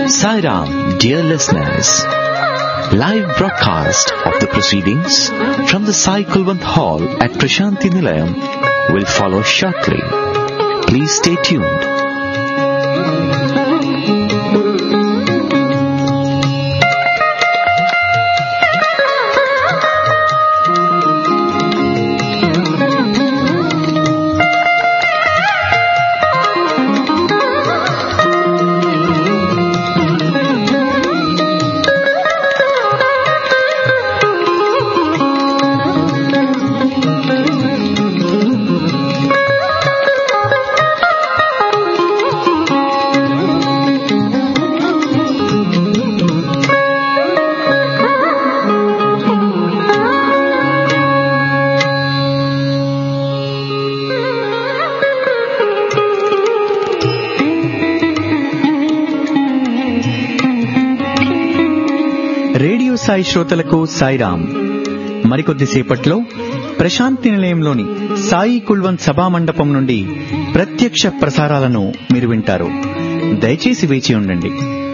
Sai Ram, dear listeners. Live broadcast of the proceedings from the Sai Kulwant Hall at Prashanti Nilayam will follow shortly. Please stay tuned. Radio Sai శ్రోతలకు సాయిరాం. మరికొద్దిసేపట్లో ప్రశాంతి నిలయంలోని సాయి కుల్వంత్ సభా మండపం నుండి ప్రత్యక్ష ప్రసారాలను మీరు వింటారు. దయచేసి వేచి ఉండండి.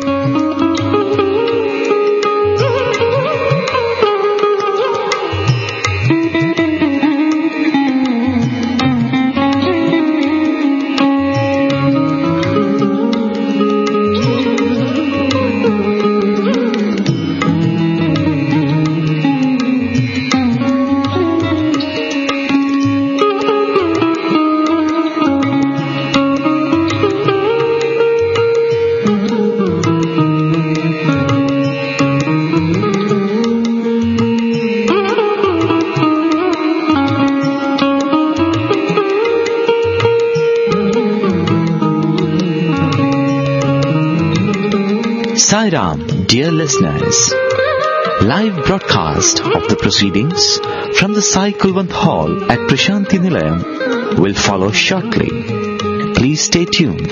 Sai Ram, dear listeners. Live broadcast of the proceedings from the Sai Kulwant Hall at Prashanti Nilayam will follow shortly. Please stay tuned.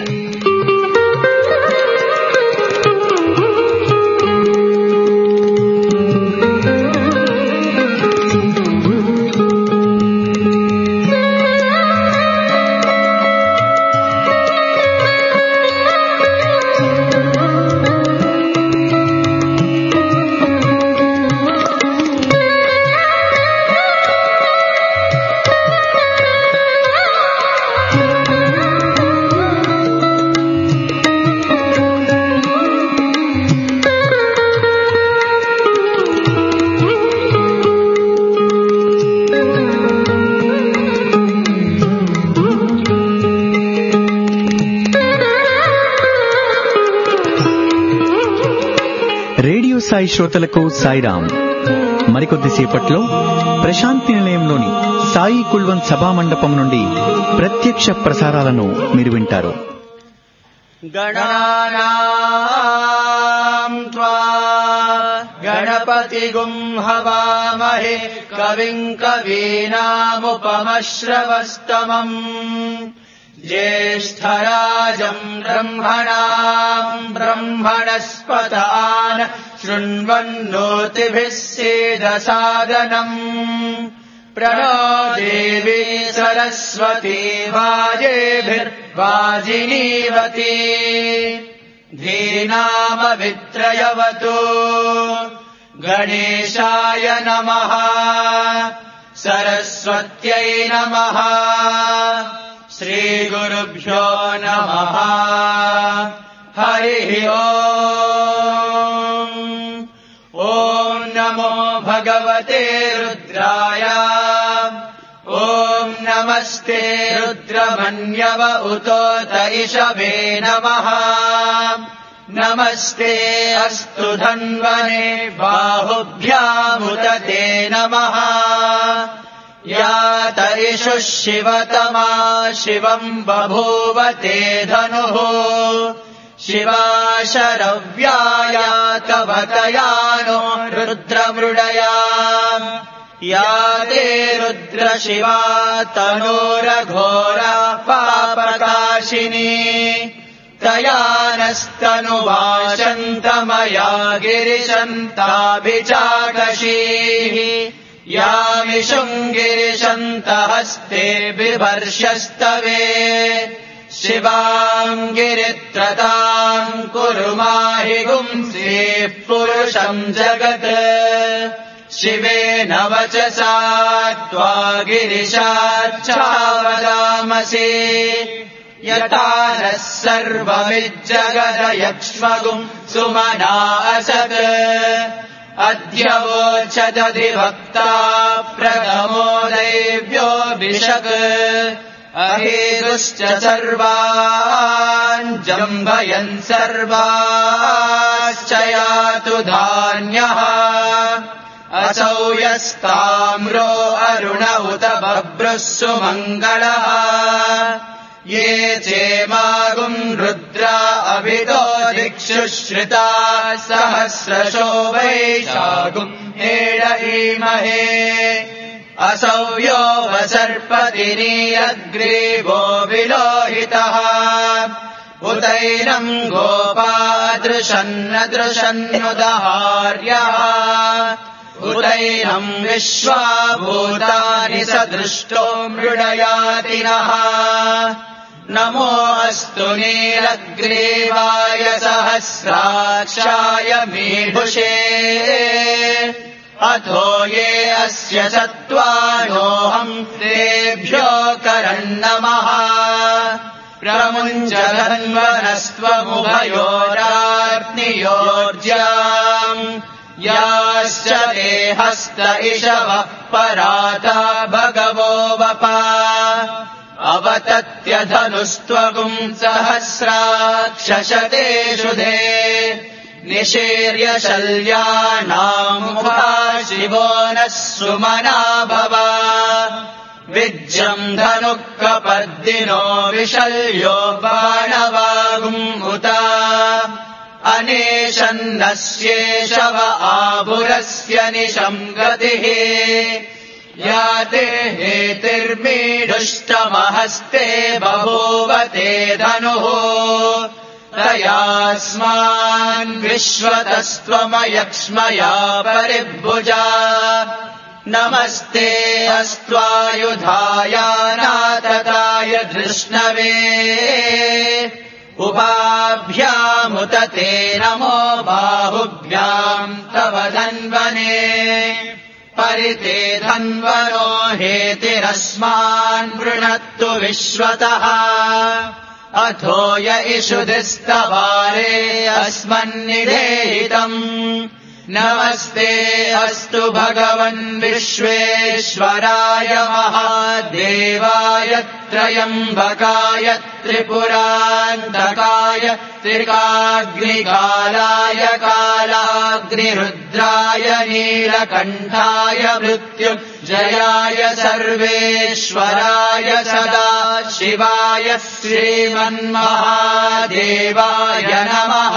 Radio Sai శ్రోతలకు సాయిరాం. మరికొద్దిసేపట్లో ప్రశాంతి నిలయంలోని సాయి కుల్వంత్ సభా మండపం నుండి ప్రత్యక్ష ప్రసారాలను మీరు వింటారు. గణానాం త్వా గణపతిగుం హవామహే కవిం కవీనాముపమశ్రవస్తమం జ్యేష్ఠరాజం బ్రహ్మణాం బ్రహ్మణస్పత ఆన శృణ్వన్నోతిభిः సేదసాదనम् ప్రణో దేవీ సరస్వతీ వాజేభిర్వాజినీవతి ధీనామవిత్రయవతు గణేశాయ నమః సరస్వత్యై నమః శ్రీగురుభ్యో నమః హరి ఓం. ఓం నమో భగవతే రుద్రాయ. ఓం నమస్తే రుద్రమన్యవ ఉతోత ఇషవే నమః. నమస్తే అస్తు ధన్వనే బాహుభ్యాముదతే నమః. యాత ఇషు శివతమా శివం బభూవ తే ధనుః. శివా శరవ్యాయ కవతయానో రుద్రమృడయా. యా తే రుద్ర శివా తనోరఘోర పాపకాశినీ. తయా నస్తనువాశంతమయా గిరిశంతాభిచాకశీః. యామిషుం గిరిశంతహస్తే బిభర్షస్తవే. शिवाम् गिरित्रताम् कुरु माहि गुंसीः पुरुषम् जगत् शिवेन वचसा त्वा गिरिशाच्चावदामसि यथा नः सर्वमिज्जगदयक्ष्मगुम् सुमना असत् अद्य वोचदधिवक्ता प्रथमो दैव्योऽभिषक् अहेतुश्च सर्वान् जम्भयन् सर्वाश्च यातु धान्यः असौ यस्ताम्रो अरुण उत बभ्रुः सुमङ्गलः ये चेमागुम् रुद्रा अभितो दिक्षुश्रिता सहस्रशो वैशागुम् हेडईमहे असौ यो वसर्पतिनीयग्रीवो विलोहितः उतैनम् गोपादृशन्नदृशन्नुदहार्यः उतैनम् विश्वाभूतानि सदृष्टो मृडयातिनः नमो अस्तु नीलग्रीवाय सहस्राक्षाय मीढुषे अथो ये अस्य सत्त्वानोऽहम् तेभ्यो करन्नमः प्रमुञ्चधन्वनस्त्वमुभयोराग्नियोर्ज्याम् याश्च ते हस्त इषवः पराता भगवो वपा अवतत्यधनुस्त्वगुम् सहस्राक्षशते शुधे निशीर्य शल्यानामुपा शिवो नः सुमना भव विज्रम् धनुः कपर्दिनो विशल्यो बाणवागुमुता अनेशन्नस्येषव आभुरस्य निशम् गतिः याते हेतिर्मीढुष्टमहस्ते बभूव ते धनुः तयास्मान् विश्वतस्त्वमयक्ष्मया परिभुजा नमस्ते अस्त्वायुधायानातताय धृष्णवे उभाभ्यामुत ते नमो बाहुभ्याम् तव धन्वने परिते धन्वनो हेतिरस्मान् वृणत्तु विश्वतः अथो य इषुधिस्तवारे अस्मन्निधेहितम् नमस्ते अस्तु भगवन् विश्वेश्वराय महादेवाय त्रयम्बकाय त्रिपुरान्तकाय त्रिकाग्निकालाय कालाग्निरुद्राय नीलकण्ठाय मृत्युञ्जयाय सर्वेश्वराय सदा शिवाय श्रीमन्महादेवाय नमः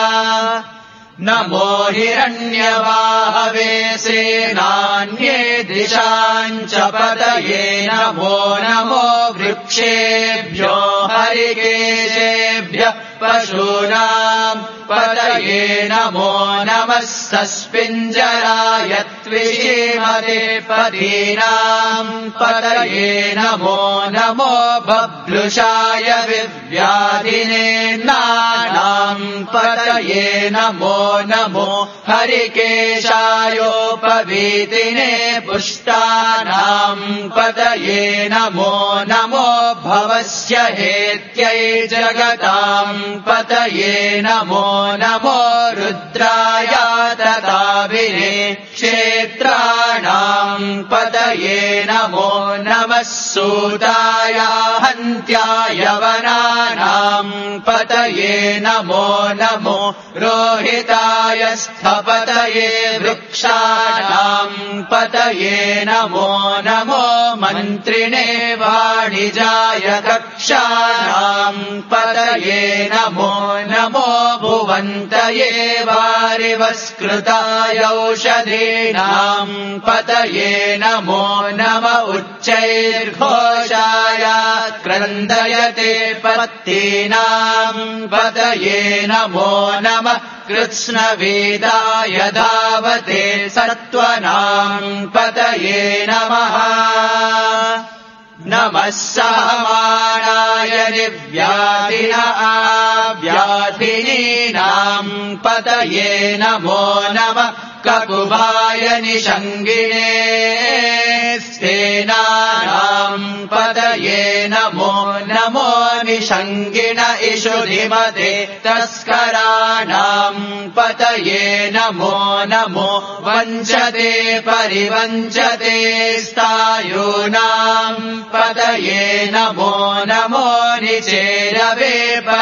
नमो हिरण्यवाहवे सेनान्ये दिशाम् च पतये नमो नमो वृक्षेभ्यो हरिकेशेभ्यः पशूनाम् पतये नमो नमः सस्पिञ्जराय त्विषीमते पदीनाम् पतये नमो नमो बभ्रुषाय विव्याधिने नानाम् पतये नमो नमो हरिकेशायोपवीतिने पुष्टानाम् पतये नमो नमो भवस्य हेत्यै जगताम् पतये नमो नमो रुद्राय तताविने क्षेत्राणाम् पतये नमो नमः सूताय हन्त्याय वनानाम् पतये नमो नमो रोहिताय स्थपतये वृक्षाणाम् पतये नमो नमो मन्त्रिणे वाणिजाय कक्षाणाम् पतये नमो नमो भुवन्तये वारिवस्कृताय औषधीनाम् पतये नमो नम उच्चैर्घोषाय क्रन्दयते पत्तीनाम् पतये नमो नमः कृत्स्नवेदाय धावते सत्त्वनाम् पतये नमः नमः सहमानाय निर्व्याधिन आव्याधिनीनाम् पतये नमो नमः ककुभाय निषङ्गिणे स्तेनानाम् पतये नमो नमो निषङ्गिण इषुधिमते तस्कराणाम् पतये नमो नमो वञ्चते परिवञ्चते स्थायूनाम् पतये नमो नमो निचेरवे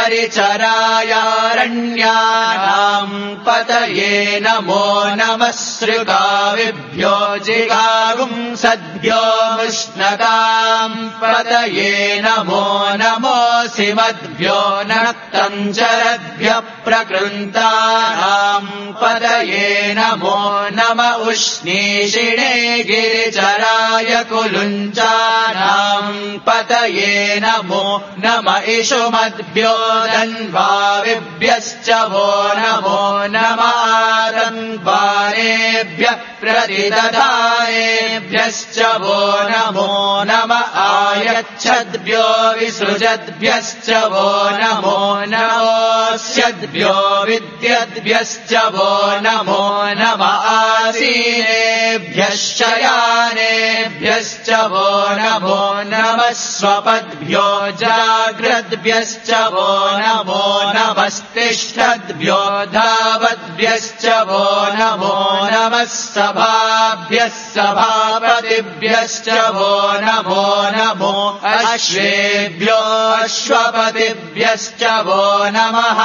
परिचरायारण्यानाम् पतये नमो नमः सृगाविभ्यो जिगागुम् सद्भ्यो मुष्णताम् पतये नमो नमोऽसि मद्भ्यो नक्तञ्चरद्भ्यः प्रकृन्तानाम् पतये नमो नम उष्णीषिणे गिरिचराय कुलुञ्चानाम् पतये नमो नम इषुमद्भ्यो धन्वाविभ्यश्च वो नमो नम आतन्वानेभ्यः प्रतिदधानेभ्यश्च वो नमो नम आयच्छद्भ्यो विसृजद्भ्यश्च वो नमो नमोऽस्यद्भ्यो विद्यद्भ्यश्च वो नमो नम आसीनेभ्यः शयानेभ्यश्च वो नमो नमः स्वपद्भ्यो जाग्रद्भ्यश्च वो नमो नमस्तिष्ठद्भ्यो धावद्भ्यश्च वो नमो नमः सभाभ्यः सभापतिभ्यश्च वो नमो नमो अश्वेभ्यो अश्वपतिभ्यश्च वो नमः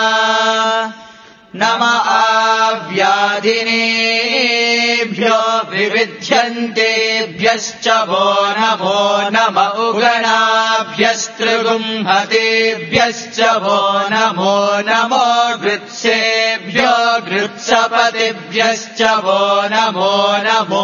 नम आव्याधिनेभ्यो विविध्यन्तेभ्यश्च वो नमो नम उगणाभ्यस्त्रिगुम्हतेभ्यश्च वो नमो नमो गृत्सेभ्यो गृत्सपतिभ्यश्च वो नमो नमो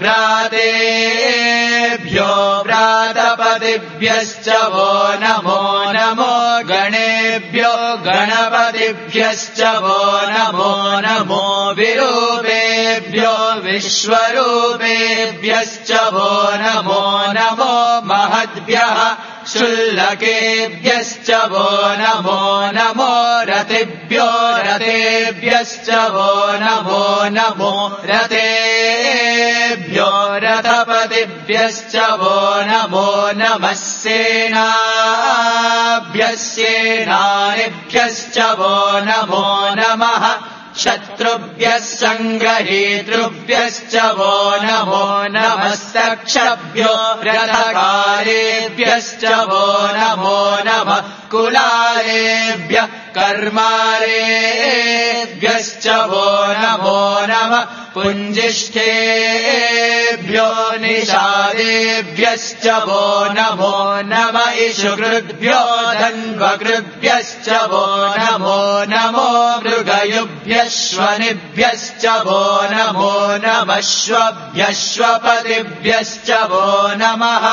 व्रातेभ्यो व्रातपतिभ्यश्च वो नमो नमो गणेभ्यो गणपतिभ्यश्च वो नमो नमो विरूपेभ्यो विश्वरूपेभ्यश्च वो नमो नमो महद्भ्यः शुल्लकेभ्यश्च वो नमो नमो रतिभ्यो रतेभ्यश्च वो नमो नमो रतेभ्यो रथपतिभ्यश्च वो नमो नमः सेनाभ्यश्चेनानिभ्यश्च वो नमो नमः शत्रुभ्यः सङ्ग्रहीतृभ्यश्च वो नमो नमस्तक्षभ्यो रथकारेभ्यश्च वो नमो नमः कुलालेभ्यः कर्मारेभ्यश्च वो नमो नमः पुञ्जिष्ठेभ्यो निषादेभ्यश्च वो नमो नम इषुकृद्भ्यो धन्वकृद्भ्यश्च वो नमो नमो मृगयुभ्यश्वनिभ्यश्च वो नमो नमश्वभ्यश्वपतिभ्यश्च वो नमः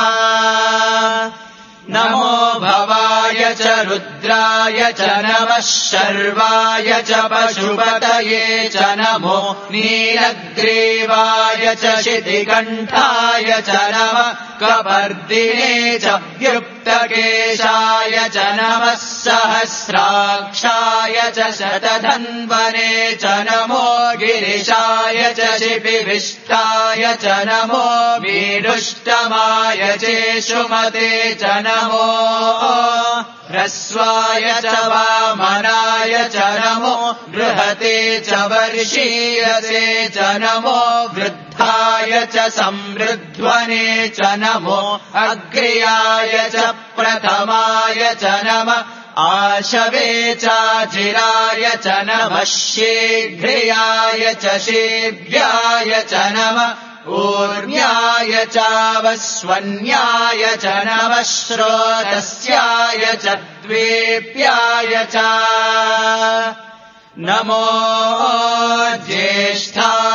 नमो भवाय च रुद्राय च नमः शर्वाय च पशुपतये च नमो नीलग्रीवाय च शितिकण्ठाय च नमः कपर्दिने च व्युक्तकेशाय च नमः सहस्राक्षाय च शतधन्वने च नमो गिरिशाय च शिपिविष्टाय च नमो मीडुष्टमाय चेषुमते च नमो ह्रस्वाय च वामनाय च नमो बृहते च वर्षीयसे च नमो वृद्धाय च समृद्ध्वने च नमो अग्र्याय च प्रथमाय च नमः आशवे चाचिराय च नमः शीघ्रियाय च शीघ्राय च नमः ऊर्म्याय चावस्वन्याय च नमः श्रोतस्याय च द्वेप्याय च नमो ज्येष्ठाय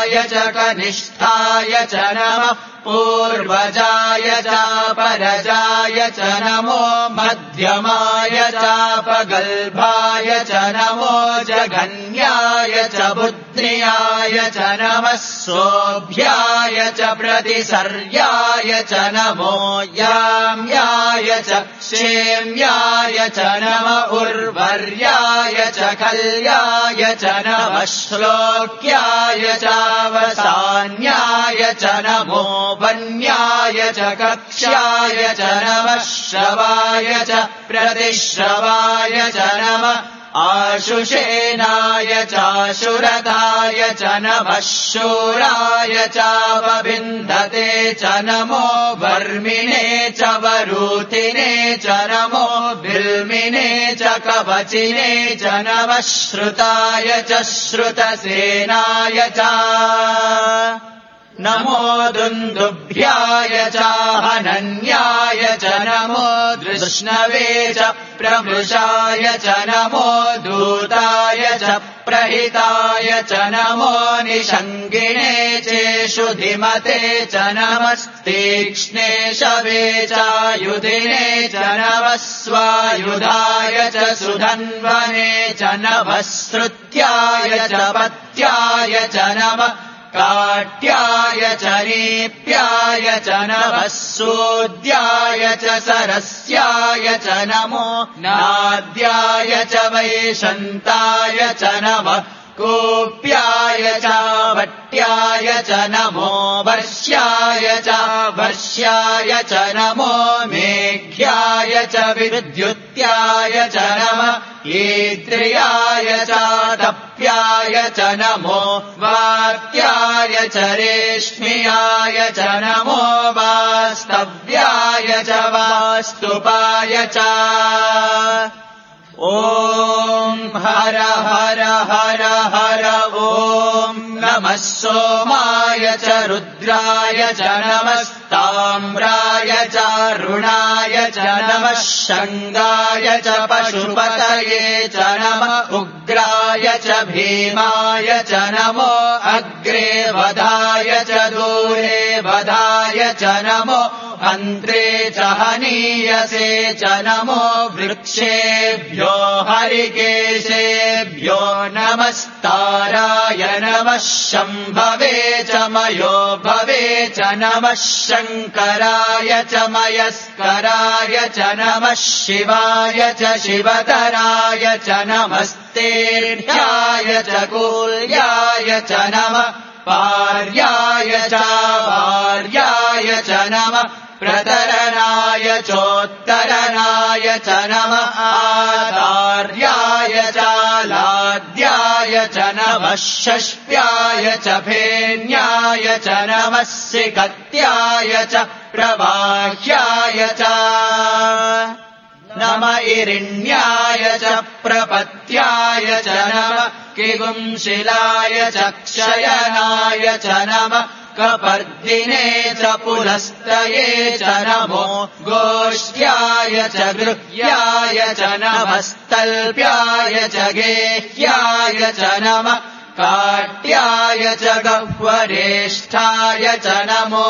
उत्तराय च कनिष्ठाय च नमः पूर्वजाय चापरजाय च नमो मध्यमाय चापगल्भाय च नमो जघन्याय च बुद्ध्याय च नमः सोऽभ्याय च प्रतिसर्याय च नमो याम्याय च क्षेम्याय च नम उर्वर्याय च कल्याय च नमः श्लोक्याय चावसान्याय च नमो वन्याय च कक्ष्याय च नमः श्रवाय च प्रतिश्रवाय च नमः आशुषेनाय चाशुरताय च नमः शूराय चावबिन्धते च नमो वर्मिणे च वरूथिने च नमो बिल्मिने च कवचिने च नमः श्रुताय च श्रुतसेनाय च नमो दुन्दुभ्याय चाहनन्याय च नमो दृष्णवे च प्रमृषाय च नमो दूताय च प्रहिताय च नमो निषङ्गिणे चेषु धिमते च नमस्तीक्ष्णे शवे चायुधिने च नमः स्वायुधाय च सुधन्वने च नमः श्रुत्याय च पत्याय च नमः काट्याय च नीप्याय च नमः सूद्याय च सरस्याय च नमो नाद्याय च वैशन्ताय च नमः कूप्याय च वट्याय च नमो वर्ष्याय च वर्ष्याय च नमो मेघ्याय च विद्युत्याय च नमः ईद्रियाय च तप्याय च नमो वात्याय च रेश्म्याय च नमो वास्तव्याय च वास्तुपाय च ॐ हर हर हर हर ॐ नमः सोमाय च रुद्राय च नमस्ताम्राय च रुणाय च नमः शङ्गाय च पशुपतये च नमः उग्राय च भीमाय च नमो अग्रे वधाय च दूरे वधाय च नमो अन्त्रे च हनीयसे च नमो वृक्षेभ्यो हरिकेशेभ्यो नमस्ताराय नमः शम्भवे च मयो भवे च नमः शङ्कराय च मयस्कराय च नमः शिवाय च शिवतराय च नमस्तेभ्याय च कूल्याय च नमः पार्याय च वार्याय च नमः प्रतरणाय चोत्तरणाय च नमः आधार्याय च लाद्याय च नमः षष्प्याय च फेन्याय च नमः सिकत्याय च प्रवाह्याय च नम इरिण्याय च प्रपत्याय च नमः किगुंशिलाय च क्षयनाय च नमः कपर्दिने च पुलस्तये च नमो गोष्ठ्याय च गृह्याय च नमस्तल्प्याय च गेह्याय च नमः काट्याय च गह्वरेष्ठाय च नमो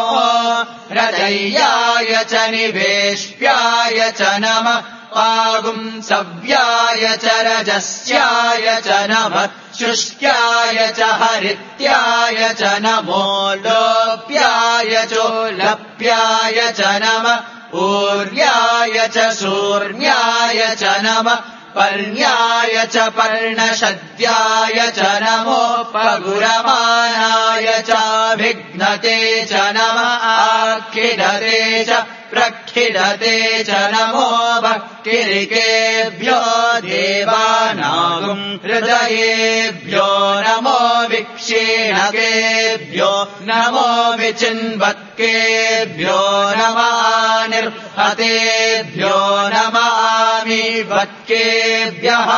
हृदयाय च निवेश्याय च नमः पागुंसव्याय च रजस्याय च नमः शुष्क्याय च हरित्याय च नमो लोप्याय चोलप्याय च नमः ऊर्याय च शूर्ण्याय च नमः पर्ण्याय च पर्णशद्याय च नमो पगुरमानाय चाभिघ्नते च नमः आखिडते च प्रखिडते च नमो भक्तिरिकेभ्यो देवानागुं हृदयेभ्यो नमो विक्षीणकेभ्यो नमो विचिन्वत्केभ्यो नमः निर्हतेभ्यो नमामि वत्केभ्यः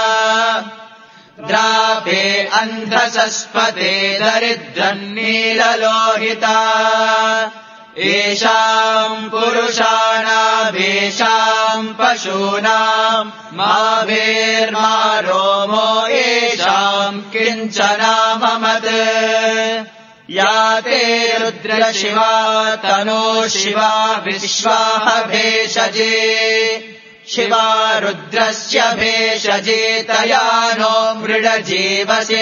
द्रापे अन्धसस्पते दरिद्रन्नीललोहिता येषाम् पुरुषाणामेषाम् पशूनाम् मा भेर्मा रोमो येषाम् याम् किञ्चनाममत् या ते रुद्रशिवा तनो शिवा विश्वाह भेषजे शिवा रुद्रस्य भेषजे तया नो मृडजीवसे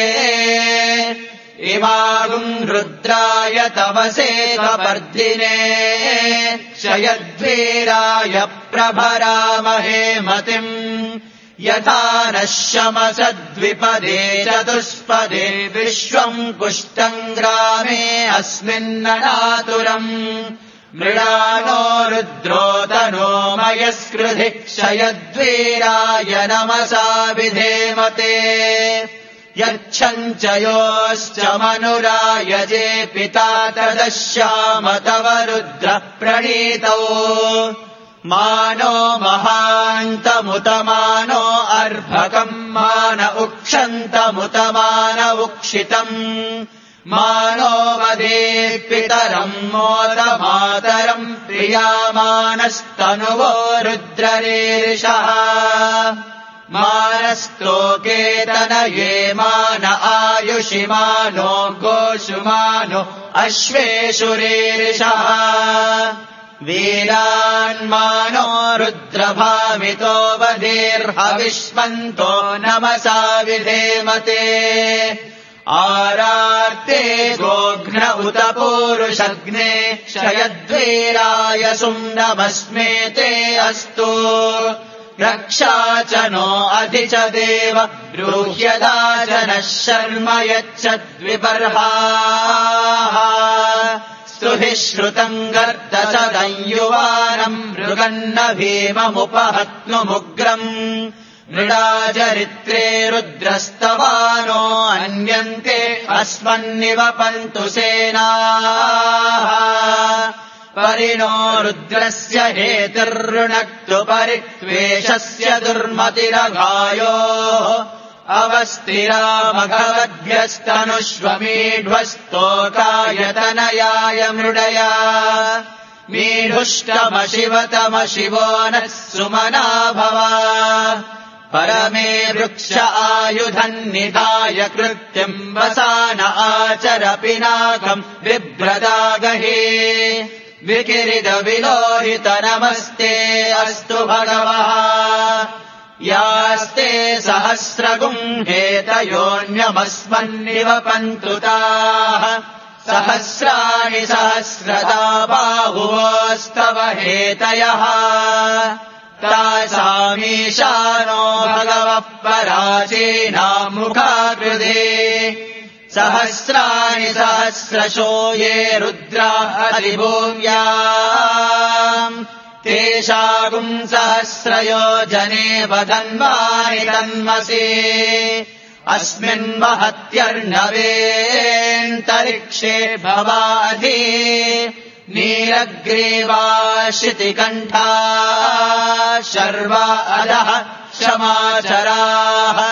इमागुम् रुद्राय तवसे कपर्दिने शयद्वीराय प्रभरामहे मतिम् यथा नः शमसद्विपदे चतुष्पदे विश्वम् कुष्टम् ग्रामे अस्मिन्ननातुरम् मृडानो रुद्रोतनो मयस्कृधि शयद्वीराय नमसा विधेमते यच्छञ्चयोश्च मनुरायजे पिता तदश्याम तव रुद्र प्रणीतौ मानो महान्तमुतमानो अर्भकम् मान उक्षन्तमुतमान उक्षितम् मानो वदेत् पितरम् मोदमातरम् प्रियामानस्तनुवो रुद्ररेरिषः मानस्तोकेतनये मान आयुषि मानो गोषु मानो अश्वेषु रेरिषः वीरान्मानो रुद्रभामितो वदेर्हविष्मन्तो नमसा विधेमते आरार्ते गोघ्न उत पूरुषग्ने शयद्वीराय सुम्नमस्मेते अस्तु रक्षा च नो अधि च देव ब्रूह्यदा जनः शर्म यच्छद्विबर्हाः स्तुभिः श्रुतम् गर्दसदयुवानम् मृगन्न भीममुपहत्नुमुग्रम् मृडाचरित्रे रुद्रस्तवानो अन्यन्ते अस्मन्निवपन्तु सेनाः परिणो रुद्रस्य हेतिर्ऋणक्तु परित्वेषस्य दुर्मतिरघायोः अवस्तिरामघवद्भ्यस्तनुष्वमीढ्वस्तोकायतनयाय मृडया मीढुष्टमशिवतमशिवो नः सुमना भव परमे वृक्ष आयुधन्निधाय कृत्यम् वसान आचर पिनाकम् बिभ्रदागहे विकिरिदविलोहित नमस्ते अस्तु भगवः यास्ते सहस्रगुंहेतयोऽन्यमस्मन्निवपन्तु ताः सहस्राणि सहस्रदा बाहुवोस्तव हेतयः तासामीशानो भगवः पराचीनामुखाकृते सहस्राणि सहस्रशो ये रुद्रा अधिभूम्याम् तेषागुम् सहस्रयोजने वधन्वानि तन्मसि अस्मिन् महत्यर्णवेऽन्तरिक्षे भवाधि नीलग्रीवाशितिकण्ठा शर्वा अधः क्षमाचराः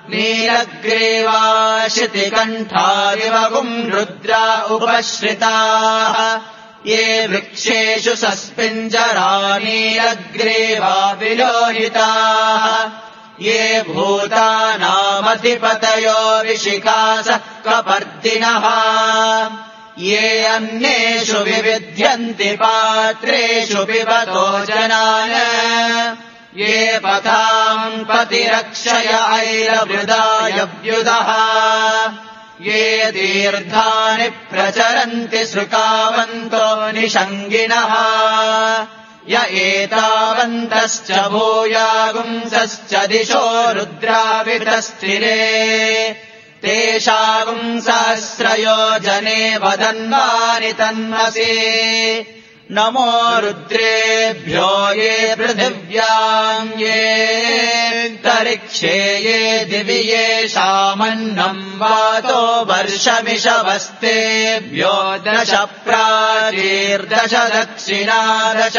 नीलग्रीवाशितिकण्ठादिवगुम् रुद्रा उपश्रिताः ये वृक्षेषु सस्पिञ्जरा नीलग्रीवा विलोहिताः ये भूतानामधिपतयो ऋषिकास कपर्दिनः ये अन्येषु विविध्यन्ति पात्रेषु पिबतो जनान् ये पथाम् पतिरक्षय ऐलवृदायव्युदः ये तीर्थानि प्रचरन्ति सृकावन्तो निषङ्गिणः य एतावन्तश्च भूयागुंसश्च दिशो रुद्रावितस्थिरे तेषागुम् सहस्रयोजने वदन्वानि तन्मसि नमो रुद्रेभ्यो ये पृथिव्याम् ये तरिक्षे ये दिवि येषामन्नम् वातो वर्षमिषवस्तेभ्यो दश प्राचीर्दश दक्षिणा दश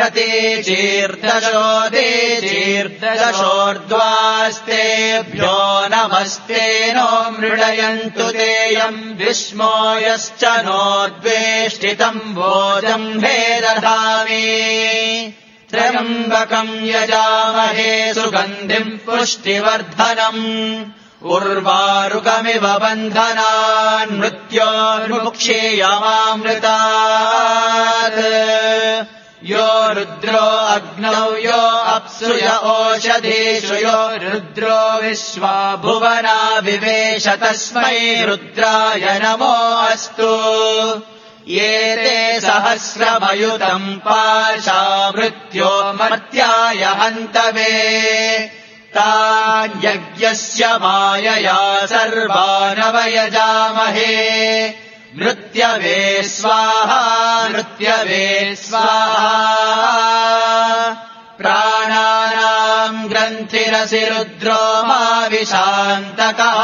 प्रतीचीर्दशोदीचीर्दशोर्ध्वास्तेभ्यो नमस्ते नो मृडयन्तु तेयम् विस्मो यश्च नोद्वेष्टितम् भोजम् दधामि त्र्यम्बकम् यजामहे सुगन्धिम् पुष्टिवर्धनम् उर्वारुकमिव बन्धनान् मृत्योर्मुक्षीयमामृतात् यो रुद्रो अग्नौ यो अप्सु य ओषधीषु यो रुद्रो विश्वा भुवना विवेश तस्मै रुद्राय नमो अस्तु ये ते सहस्रमयुतम् पाशा मृत्यो मर्त्याय हन्तवे तान् यज्ञस्य मायया सर्वानवयजामहे मृत्यवे स्वाहा मृत्यवे स्वाहा प्राणानाम् ग्रन्थिरसि रुद्रो मा विशान्तकः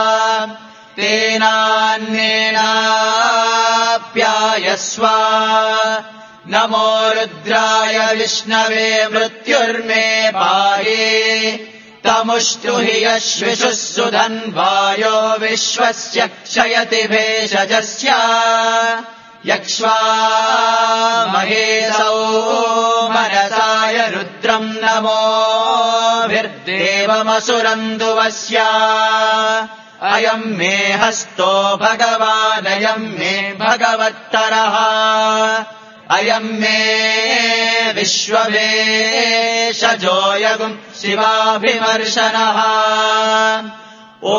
तेनान्येनाप्यायस्व नमो रुद्राय विष्णवे मृत्युर्मे पाहि तमुष्टु हि यश्विषुः सुधन्वायो विश्वस्य क्षयति भेषजस्य यक्ष्वा महेशौ मनसाय रुद्रम् नमोभिर्देवमसुरम् दुवस्य अयम् मे हस्तो भगवानयम् मे भगवत्तरः अयम् मे विश्ववेशजोऽयगुम् शिवाभिमर्शनः ॐ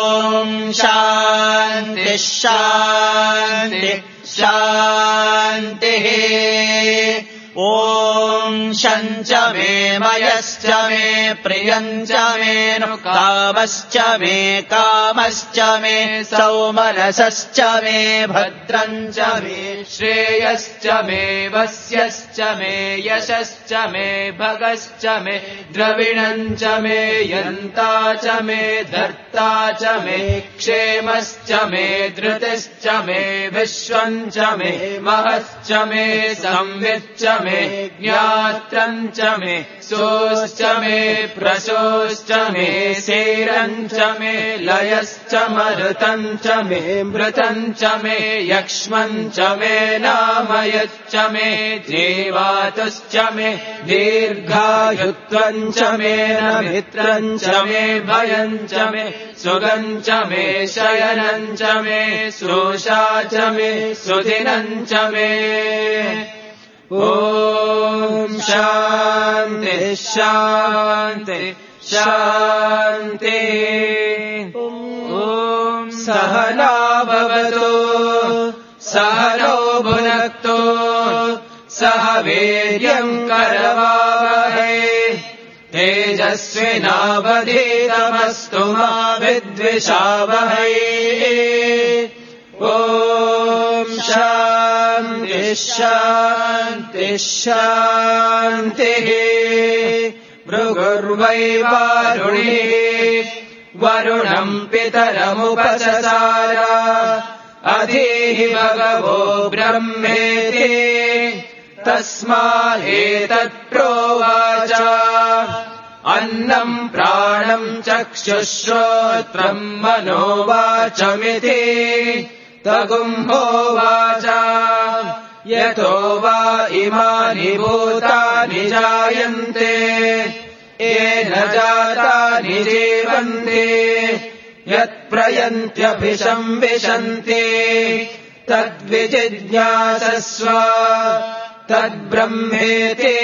शान्तिः शान्तिः शान्तिः ॐ शञ्च मे मयश्च मे प्रियञ्च मे कामश्च मे कामश्च मे सौमनसश्च मे भद्रञ्च मे श्रेयश्च मे वस्यश्च मे यशश्च मे भगश्च मे द्रविणञ्च मे यन्ता च मे धर्ता च मे क्षेमश्च मे धृतिश्च मे विश्वञ्च मे महश्च मे संविच्च मे ज्ञात्रम् च मे सोश्च मे प्रशोश्च मे सेरम् च मे लयश्च मरुतम् च मे मृतम् च मे यक्ष्मम् च मे नामयच्च मे जीवातुश्च मे दीर्घायुत्वम् च मे नमित्रम् च मे भयम् च मे सुगम् च मे शयनम् च मे सोषा च मे सुदिनम् च मे ॐ शान्तिः शान्तिः शान्तिः ॐ सहना भवतु सहनौ भुनक्तु सह वीर्यम् करवावहै तेजस्विनावधीतमस्तु मा विद्विषावहै ॐ शान्तिः शान्तिः शान्तिः भृगुर्वै वारुणिः वरुणम् पितरमुपससार अधीहि भगवो ब्रह्मेति तस्मादेतत्प्रोवाच अन्नम् प्राणम् चक्षुश्रोत्रम् मनोवाचमिति तगुम्होवाच यतो वा इमानि भूतानि जायन्ते येन जातानि जीवन्ते यत्प्रयन्त्यभिसंविशन्ति तद्विजिज्ञासस्व तद्ब्रह्मेति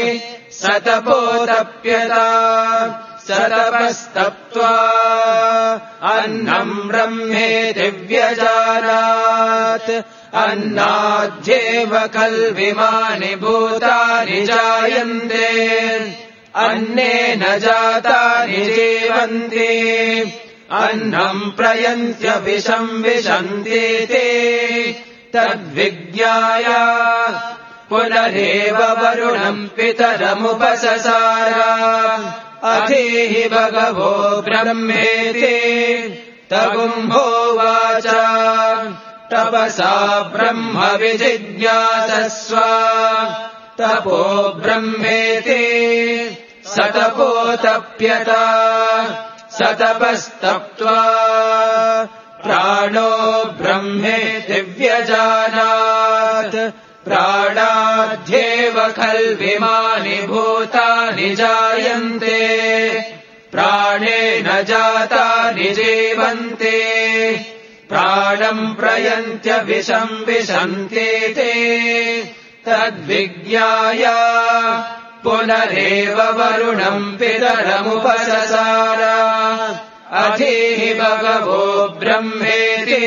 सतपोतप्यता सतपस्तप्त्वा अन्नम् ब्रह्मेति व्यजानात् अन्नाद्येव खल्विमानि भूतानि जायन्ते अन्नेन जातानि जीवन्ति अन्नम् प्रयन्त्यभिसंविशन्तीति तद्विज्ञाय पुनरेव वरुणम् पितरमुपससार अधीहि भगवो ब्रह्मेति तगुम्होवाच तपसा ब्रह्म विजिज्ञासस्व तपो ब्रह्मेति सतपोतप्यता सतपस्तप्त्वा प्राणो ब्रह्मेति व्यजानात् प्राणाद्येव खल्विमानि भूतानि जायन्ते प्राणेन जातानि जीवन्ते प्राणम् प्रयन्त्यभिषम् विशन्ते ते तद्विज्ञाय पुनरेव वरुणम् पितरमुपससार अधीहि भगवो ब्रह्मेति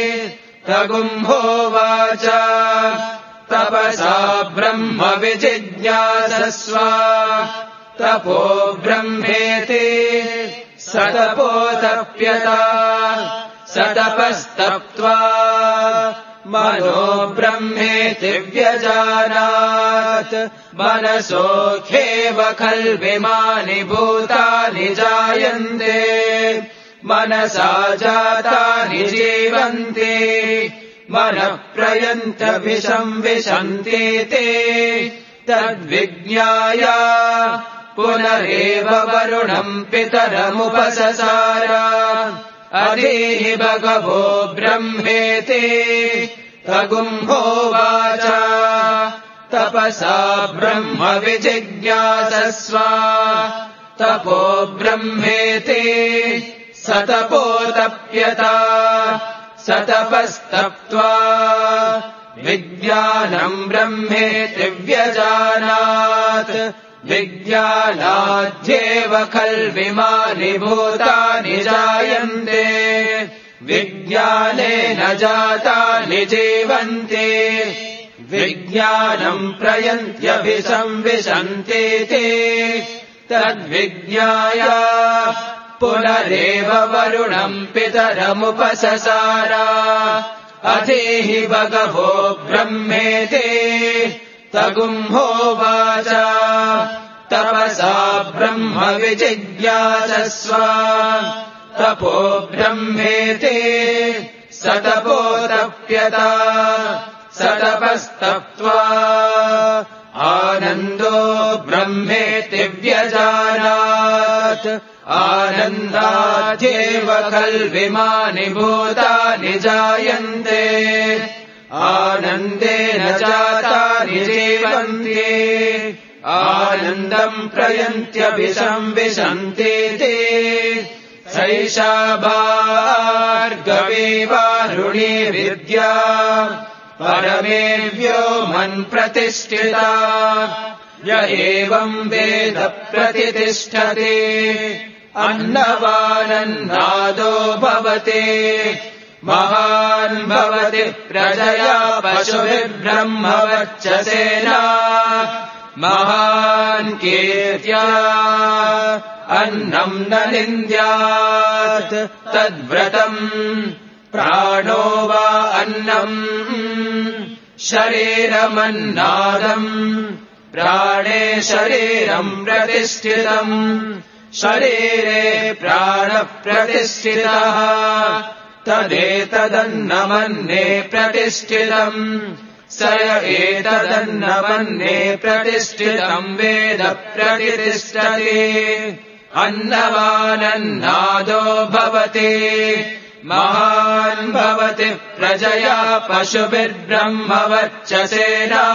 तगुम्होवाच तपसा ब्रह्म विजिज्ञासस्व तपो ब्रह्मेति स तपोतप्यता स तपस्तप्त्वा मनो ब्रह्मेति व्यजानात् मनसोऽख्येव खल्विमानि भूतानि जायन्ते मनसा जातानि जीवन्ते मनः प्रयन्त्यभिषम् विशन्ते ते तद्विज्ञाय पुनरेव वरुणम् पितरमुपससार अधीहि भगवो ब्रह्मेति तगुम्होवाच तपसा ब्रह्म विजिज्ञासस्व तपो ब्रह्मेति स तपोतप्यता स तपस्तप्त्वा विज्ञानम् ब्रह्मेति व्यजानात् विज्ञानाद्येव खल्विमानि भूतानि जायन्ते विज्ञानेन जातानि जीवन्ते विज्ञानम् प्रयन्त्यभिषम् विशन्ते ते तद्विज्ञाय पुनरेव वरुणम् पितरमुपससार अधीहि भगवो ब्रह्मेति तगुम्होवाच तपसा ब्रह्म विजिज्ञासस्व तपो ब्रह्मेति स तपोतप्यता स तपस्तप्त्वा आनन्दो ब्रह्मेति व्यजानात् आनन्दाद्येव खल्विमानि भूतानि जायन्ते आनन्देन जातानि जीवन्ते आनन्दम् प्रयन्त्यभिषम् विशन्ते ते सैषा भार्गवी वारुणी विद्या परमे व्योमन् प्रतिष्ठिता य एवम् वेद प्रतितिष्ठते अन्नवानन्नादो भवति महान् भवति प्रजया पशुभिर्ब्रह्मवर्चसेना महान् कीर्त्या अन्नम् न निन्द्यात् तद्व्रतम् प्राणो वा अन्नम् शरीरमन्नादम् प्राणे शरीरम् प्रतिष्ठितम् शरीरे प्राणः प्रतिष्ठितः तदेतदन्नमन्ये प्रतिष्ठितम् स एतदन्नमन्ये प्रतिष्ठितम् वेद प्रतिष्ठते अन्नवानन्नादो भवति महान् भवति प्रजया पशुभिर्ब्रह्मवर्चसेना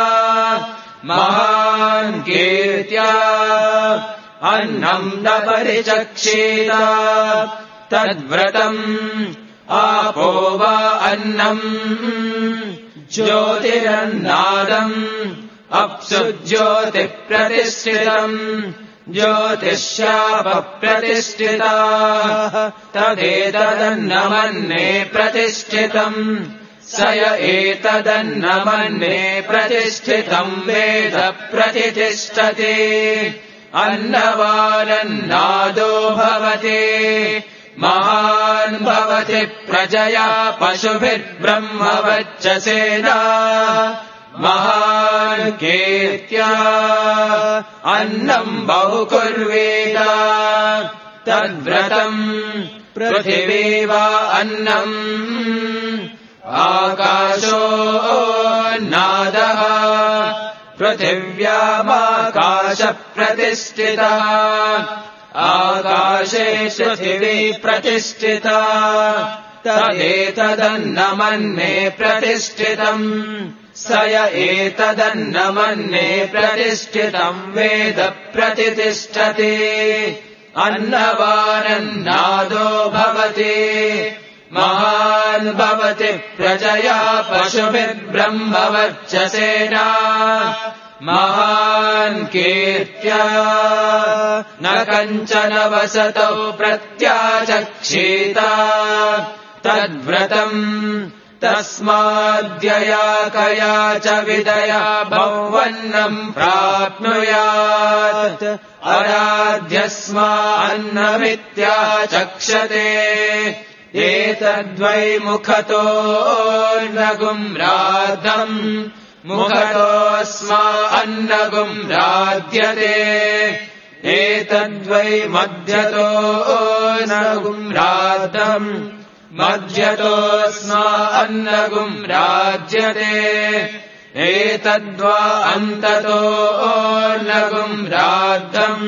महान् कीर्त्या अन्नम् न परिचक्षेत तद्व्रतम् आपो वा अन्नम् ज्योतिरन्नादम् अप्सु ज्योतिप्रतिष्ठितम् ज्योतिश्शापप्रतिष्ठिताः तदेतदन्नमन्ये प्रतिष्ठितम् स य एतदन्नमन्ये प्रतिष्ठितम् वेद प्रतितिष्ठते अन्नवानन्नादो भवति महान् भवति प्रजया पशुभिर्ब्रह्मवर्चसेना महान् कीर्त्या अन्नम् बहुकुर्वेद तद्व्रतम् पृथिवी वा अन्नम् आकाशो नादः पृथिव्यामाकाशप्रतिष्ठितः आकाशे पृथिवी प्रतिष्ठिता तदेतदन्नमन्ये प्रतिष्ठितम् स य एतदन्नमन्ये प्रतिष्ठितम् वेद प्रतितिष्ठते अन्नवानन्नादो भवति महान् भवति प्रजया पशुभिर्ब्रह्मवर्चसेना महान् कीर्त्या न कञ्चन वसतौ प्रत्याचक्षीता तद्व्रतम् तस्माद्यया कया च विदया भौवन्नम् प्राप्नुयात् अराध्यस्मान्नमित्याचक्षते एतद्वै मुखतो अन्नगुम्राद्धम् मुखतोऽस्मान्नगुम्राध्यते एतद्वै मध्यतो अन्नगुम्राद्धम् मध्यतोऽस्मान्नगुम्राध्यते एतद्वा अन्ततो अन्नगुम्राद्धम्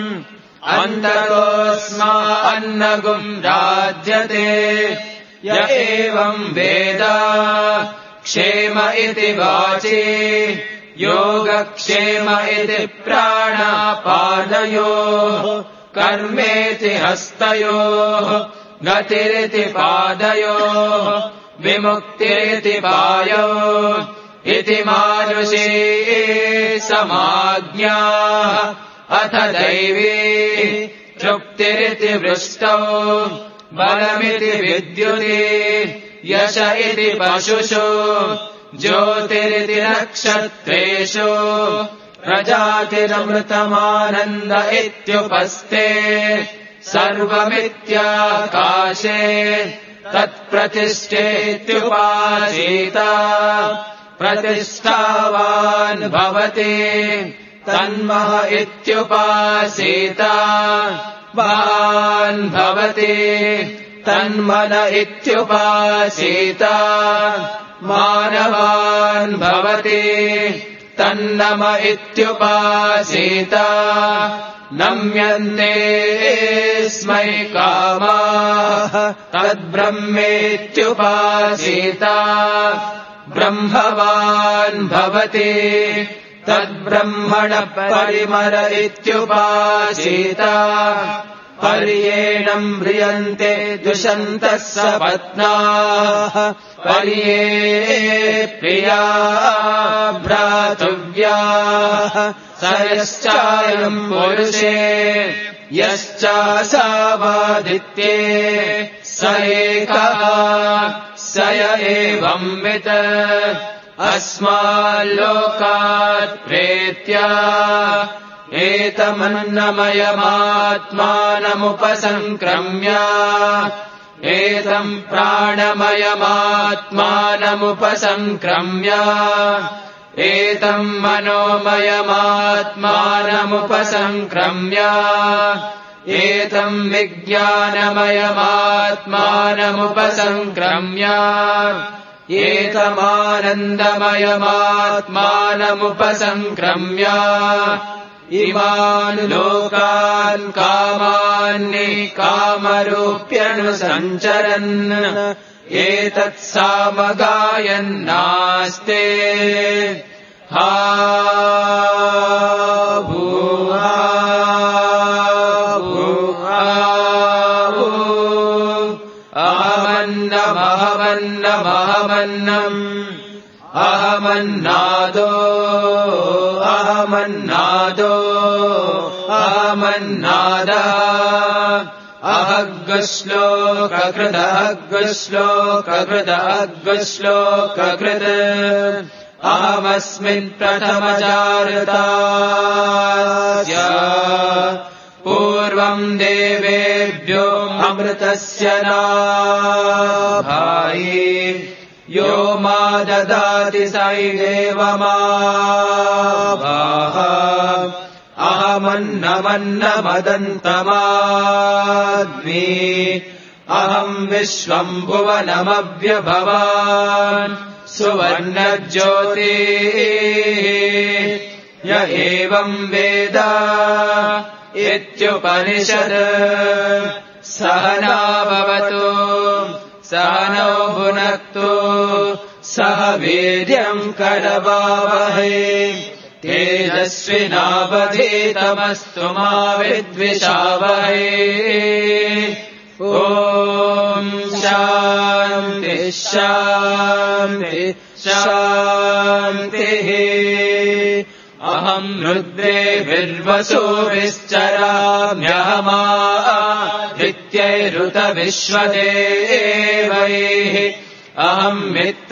अन्ततोऽस्मान्नगुम्राध्यते य एवम् वेद क्षेम इति वाचि योगक्षेम इति प्राणापानयोः कर्मेति हस्तयोः गतिरिति पादयोः विमुक्तिरिति पायोः इति मानुषी समाज्ञाः अथ दैवी तृप्तिरिति वृष्टौ बलमिति विद्युति यश इति पशुषु ज्योतिरिति नक्षत्रेषु प्रजातिरमृतमानन्द इत्युपस्थे सर्वमित्याकाशे तत्प्रतिष्ठेत्युपासीता प्रतिष्ठावान् भवति तन्मह इत्युपासीता वान् भवति तन्मन इत्युपासीता मानवान् भवति तन्नम इत्युपासीता नम्यन्ते स्मै कामाः तद्ब्रह्मेत्युपासीता ब्रह्मवान् भवति तद्ब्रह्मण परिमर इत्युपासीता पर्येणम् म्रियन्ते दुषन्तः सपत्नाः पर्ये प्रिया भ्रातृव्याः स यश्चायम् पुरुषे यश्चासावादित्ये स एकः स य एवंवित् अस्माल्लोकात् प्रेत्या एतमन्नमयमात्मानमुपसङ्क्रम्य एतम् प्राणमयमात्मानमुपसङ्क्रम्य एतम् मनोमयमात्मानमुपसङ्क्रम्य एतम् विज्ञानमयमात्मानमुपसङ्क्रम्य एतमानन्दमयमात्मानमुपसङ्क्रम्य इमान् लोकान् कामान्नि कामरूप्यनुसञ्चरन् एतत्सामगायन्नास्ते हा भूहा अहमन्नमहमन्नमहमन्नम् अहमन्नादो अहमन्नादो अहमन्नादः अहग्श्लोककृदहग्श्लोककृदहग्श्लोककृद अहमस्मिन् प्रथमजारतास्य पूर्वम् देवेभ्यो अमृतस्य नाभायि यो मा ददाति स देवमाभाः अहमन्नमन्नमदन्तमाद्मि अहम् विश्वम् भुवनमव्यभवान् सुवर्णज्योतिः य एवम् वेद इत्युपनिषद् सहनाववतु सहनौ भुनक्तु सह वीर्यम् करवावहै तेजस्विनावधीतमस्तु मा विद्विषावहै। ॐ शान्ति शान्ति शान्तिः। अहम् रुद्रेभिर्वसुभिश्चराम्यहमादित्यैरुतविश्वदेवैः। अहम्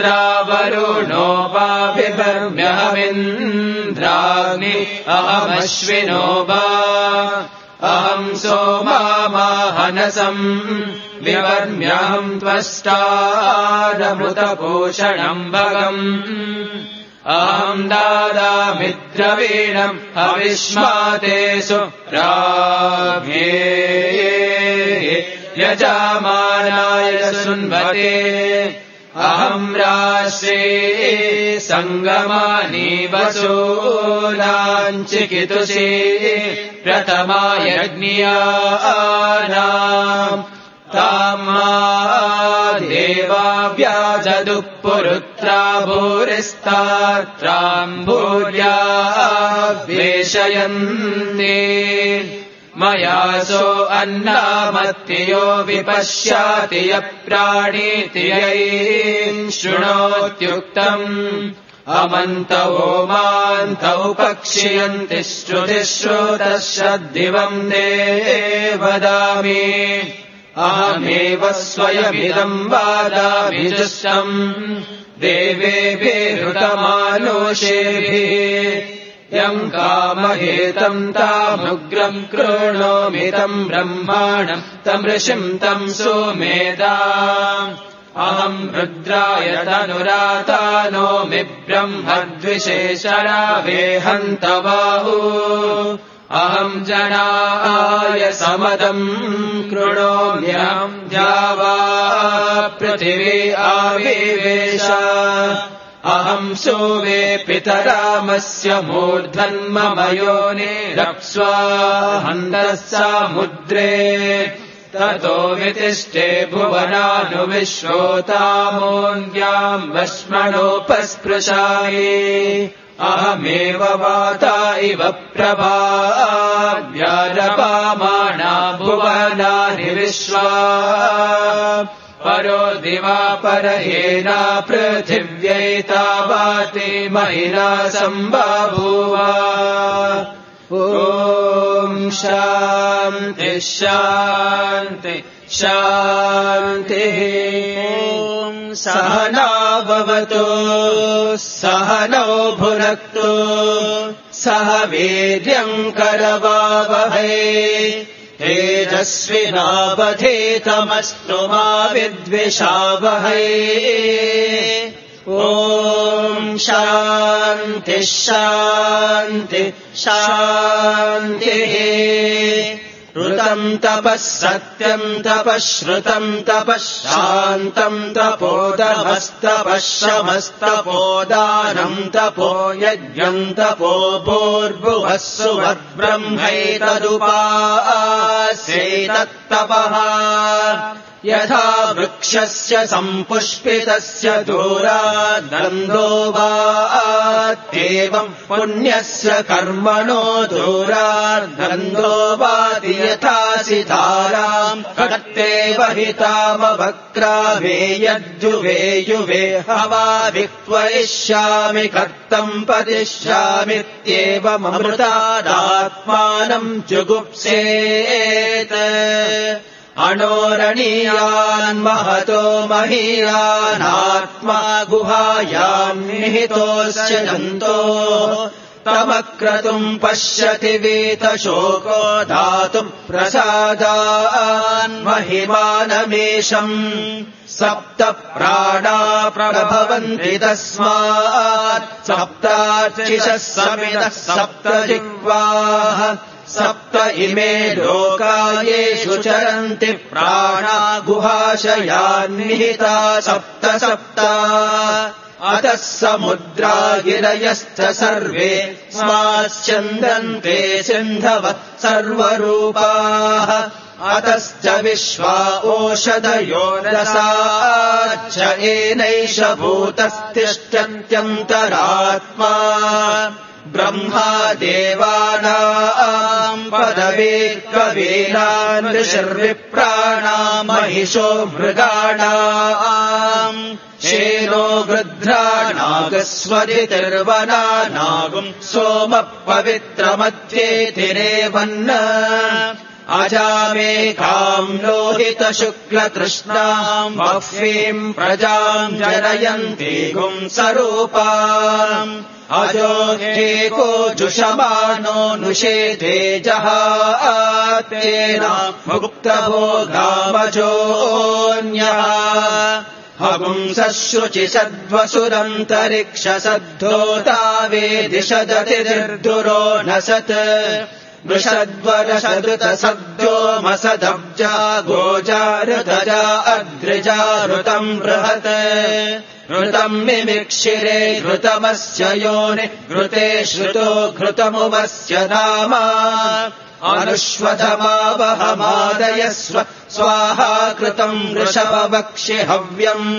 मित्रावरुणोपाभिवर्म्यहमिन्द्राग्नि अहमश्विनो वा। अहम् सोमामाहनसम् विवर्म्यहम् त्वष्टारमृतपोषणम् भगम्। अहम् दादामिद्रवीणम् हविष्मातेषु राज्ञे यजामानाय सुन्वते। अहम् राश्रे सङ्गमानि वसूनाम् चिकितुषे प्रथमायज्ञियानाम्। ताम्मा देवाव्याजदुःपुरुत्रा भूरिस्तात्राम्भूर्या वेशयन्ति। मयासो अन्नामत्तियो विपश्याति यप्राणीति यैन् शृणोत्युक्तम्। अमन्तौ मान्तौ पक्षियन्ति श्रुतिश्रुतश्रद्दिवम् देवदामि। अहमेव स्वयमिदम् वादामि जुष्टम् देवेभिरुतमानुषेभिः। यम् कामहेतम् तामुग्रम् कृणोमि तम् ब्रह्माणम् तम् ऋषिम् तम् सोमेधा। अहम् रुद्राय तनुरातानोमि ब्रह्मद्विशेषरावेहन्त बाहु। अहम् जनाय समदम् कृणोम्यहम् द्यावा पृथिवी आविवेश। अहम् सोवे पितरामस्य मूर्धन्मम योनिरप्स्वाहन्तः सामुद्रे। ततो वितिष्ठे भुवनानुविश्वोतामोऽन्याम् वश्मणोपस्पृशामि। अहमेव वाता इव प्रभा व्यारपामाणा भुवनानि विश्वा। परो दिवा परहेना पृथिव्यैतावाति महिना सम्बभूव। ॐ शान्ति शान्ति शान्तिः। ॐ सहना भवतु सहनौ भुनक्तु सह वीर्यम् करवावहै। तेजस्विनावधीतमस्तु मा विद्विषावहै। ॐ शान्ति शान्ति शान्तिः। ऋतम् तपः सत्यम् तपः श्रुतम् तपः शान्तम् तपोदमस्तपः शमस्तपोदानम् तपो यज्ञम् तपो भूर्भुवः सुवद्ब्रह्मैतदुपास्यैतत्तपः। यथा वृक्षस्य सम्पुष्पितस्य दूरादन्धो वात्येवम् पुण्यस्य कर्मणो दूरार्दन्धो वाति। यथा सिताराम् कर्तेव हितामवक्रामे यद्युवे युवे हवा विक्त्वयिष्यामि कर्तम् पदिष्यामित्येवममृतादात्मानम् जुगुप्सेत्। अणोरणीयान् महतो महीयानात्मा गुहायाम् निहितोऽस्य जन्तो। तमक्रतुम् पश्यति वीतशोको दातुम् प्रसादान् महिमानमेषम्। सप्त प्राणा प्रभवन्ति तस्मात् सप्तार्चिषः समितः सप्त जिह्वाः। सप्त इमे लोका येषु चरन्ति प्राणा गुहाशयान्निहिता सप्त सप्त। अतः समुद्रा गिरयश्च सर्वे स्माश्चन्दन्ते सिन्धवः सर्वरूपाः। अतश्च विश्वा ओषधयो रसाच्च येनैष भूतस्तिष्ठत्यन्तरात्मा। ब्रह्मा देवानां पदवीर्कवीनां ऋषिर्विप्राणां महिषो मृगाणां शेनो गृध्राणागस्वदितिर्वना नागुं सोमः पवित्रमध्येतिरेवन्न अजामेकाम् लोहितशुक्लकृष्णाम् बह्वीम् प्रजाम् जनयन्ति गुंसरूपाम् अजो एको जुषमानो नुषेते जहातेन मुक्तभोगामजोऽन्यः हपुंसश्रुचिषद्वसुरन्तरिक्षसद्धोता वेदिशदतिर्दुरो न सत् वृषद्वरसदृतसद्योमसदब्जा गोजारुतजा अद्रिजारुतम् बृहत् ऋतम् मिमिक्षिरे घृतमस्य योनि घृते श्रुतो घृतमुमस्य नाम अनुष्वधमावहमादयस्व स्वाहा कृतम् वृषभवक्षि हव्यम्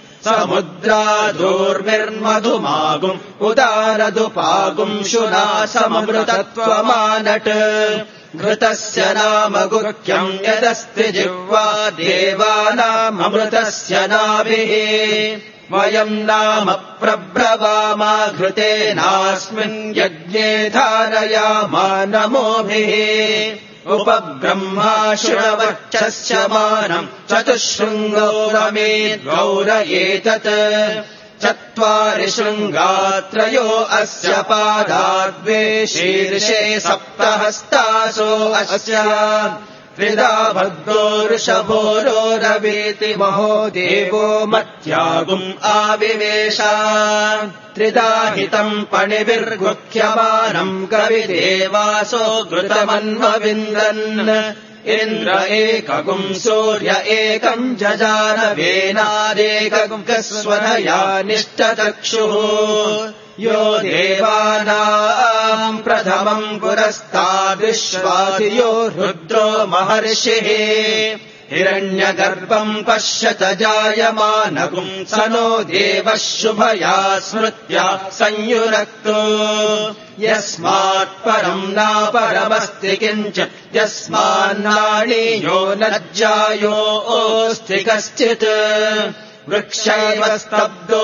समुद्रादूर्मिर्मधुमागुम् उदारदुपागुम् शुना सममृतत्वमानट् घृतस्य नाम गुह्यम् यदस्ति जिह्वा देवानाममृतस्य नाभिः वयम् नाम प्रब्रवामा घृतेनास्मिन् यज्ञे धारयामा नमोभिः उपब्रह्मा शृणवक्षस्य मानम् चतुःशृङ्गो रमेद्गौर एतत् चत्वारि शृङ्गात्रयो अस्य पादाद्वे शीर्षे सप्तहस्तासो अस्य त्रिधा भद्रो ऋषभोरो रवीति महो देवो मत्यागुम् आविवेश त्रिधा हितम् पणिभिर्गुह्यमानम् कविदेवासो घृतमन्वविन्दन् इन्द्र एकगुम् सूर्य एकम् जजान वेनादेकगुम् स्वनया निष्टचक्षुः यो देवानाम् प्रथमम् पुरस्ताद्विश्वाधियो रुद्रो महर्षिः हिरण्यगर्भम् पश्यत जायमानगुम् स नो देवः शुभया स्मृत्या संयुनक्तो यस्मात्परम् नापरमस्ति किञ्चित् यस्मान्नाणीयो न जायोऽस्ति कश्चित् वृक्षैव स्तब्दो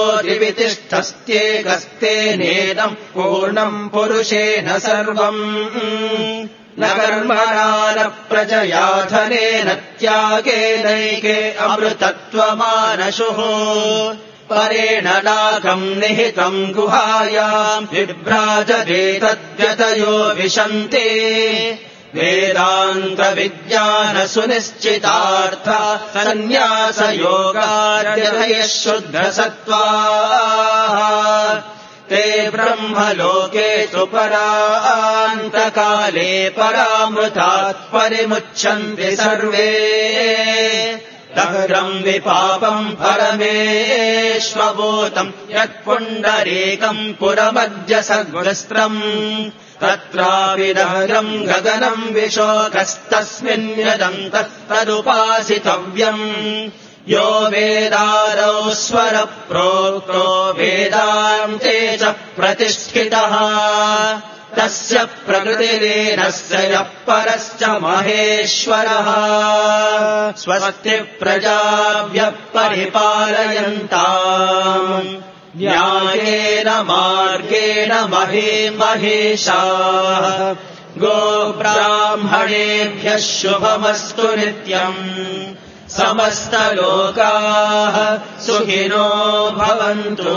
दिवितिष्ठस्त्येकस्तेनेदम् पूर्णम् पुरुषेण सर्वम् न कर्मणा न प्रजया धनेन त्यागेनैके अमृतत्वमानशुः परेण नाकम् निहितम् गुहायाम् विभ्राजते तद्यतयो विशन्ते वेदान्तविज्ञानसुनिश्चितार्थ सन्न्यासयोगाद्यतयः शुद्धसत्त्वाः ते ब्रह्मलोके तु परान्तकाले परामृतात् परिमुच्यन्ते सर्वे दग्रम् विपापम् परमेष्वभूतम् यत्पुण्डरीकम् पुरमद्य सद्वस्त्रम् तत्रापि दग्रम् गगनम् विशोकस्तस्मिन् यदन्तः तदुपासितव्यम् यो वेदारौ स्वरप्रोक्तो वेदान्ते च प्रतिष्ठितः तस्य प्रकृतिरेनस्य यः परश्च महेश्वरः स्वस्ति प्रजाभ्यः परिपालयन्ताम् न्यायेन मार्गेण महीमहेशाः गोब्राह्मणेभ्यः शुभमस्तु नित्यम् समस्तलोकाः सुखिनो भवन्तु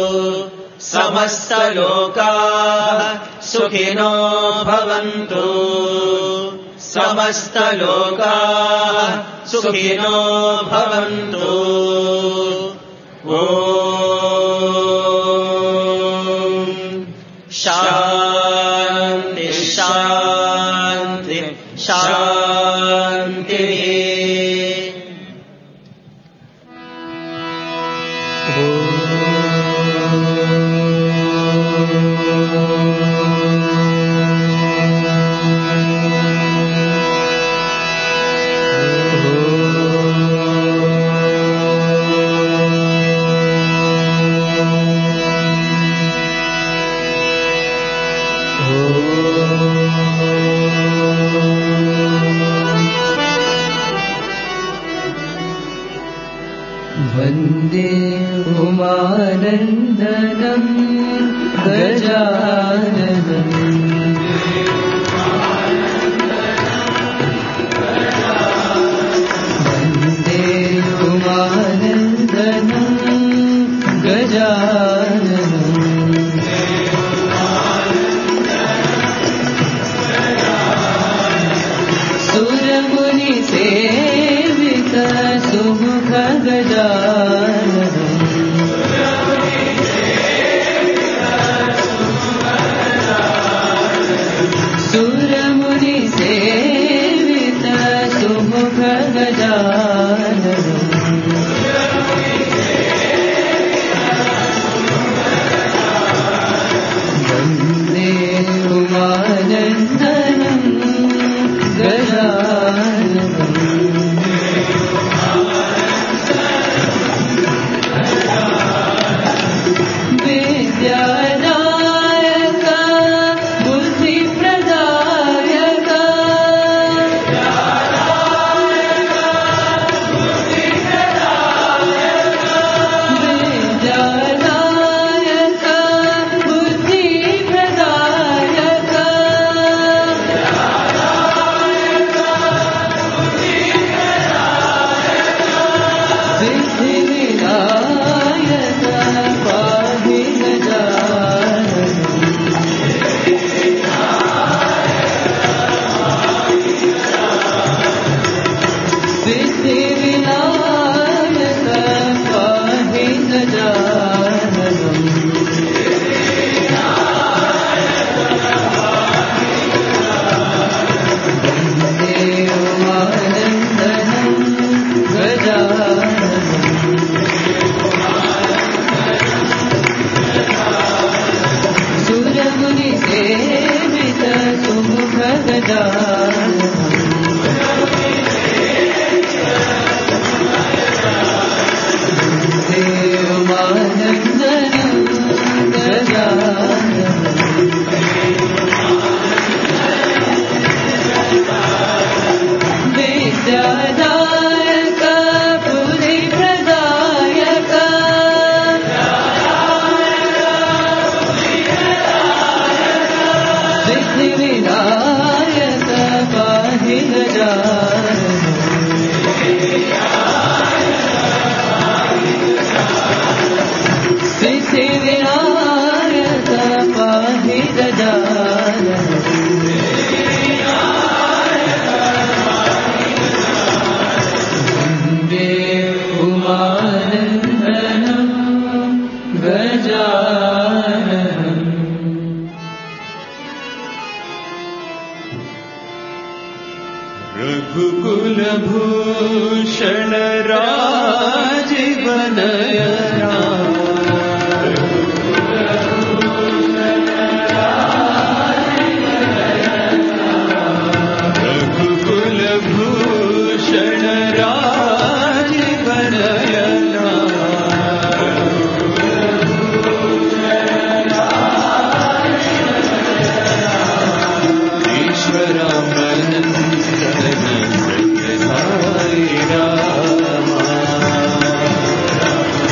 समस्तलोकाः सुखिनो भवन्तु समस्तलोकाः सुखिनो भवन्तु ॐ शान्ति शान्ति शान्तिः वन्दे उमानन्दनं गजाननम् वन्दे उमानन्दनं गजाननम् सुरमुनिसेवित सुमुख गजाननम् सुरमुनिसेवित सुमुख गजाननम् वन्दे उमानन्दनं गजाननम् विद्यादायक बुद्धिप्रदायक विद्यादायक बुद्धिप्रदायक सिद्धिविनायक पाहि गजाननम् सिद्धिविनायक पाहि गजाननम् वन्दे उमानन्दनं गजाननम् सुरमुनिसेवित सुमुख गजाननम् वन्दे उमानन्दनं गजाननम् विद्यादायक बुद्धिप्रदायक सिद्धिविनायक पाहि गजाननम् सिद्धिविनायक पाहि गजाननम् वन्दे उमानन्दनं गजाननम् रघुकुलभूषण राजीवनयना रघुकुलभूषण राजीवनयना ईश्वरानन्दन सत्य साई रामा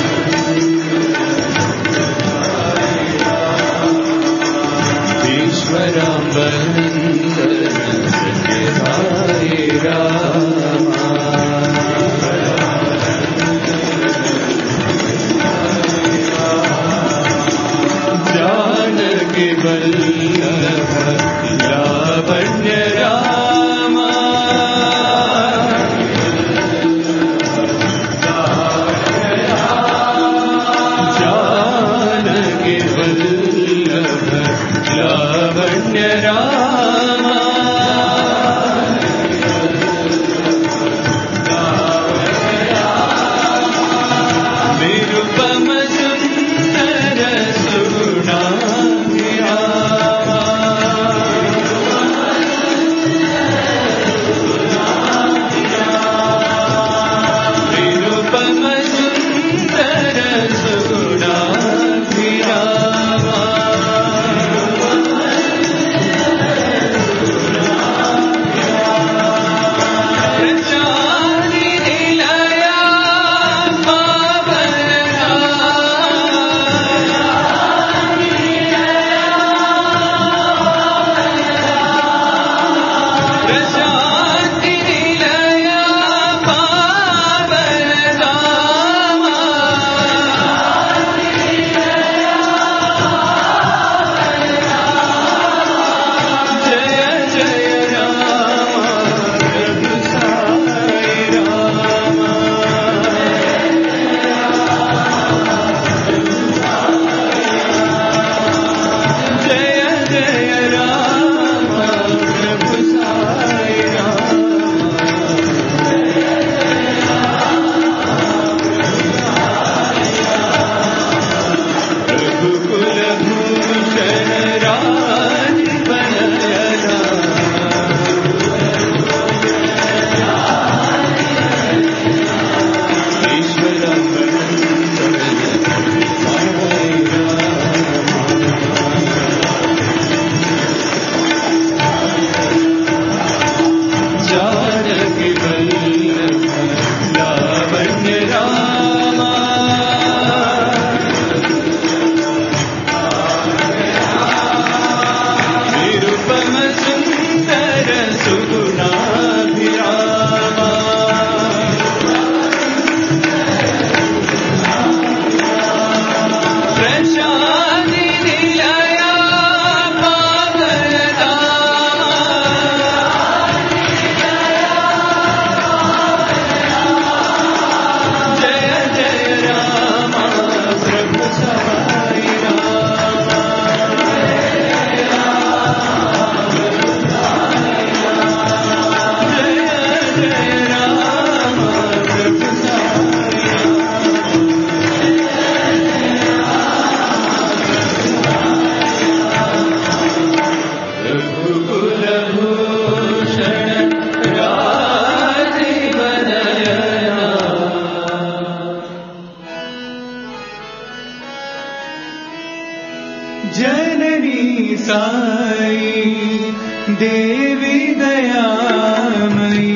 जननी साई देवी दयामयी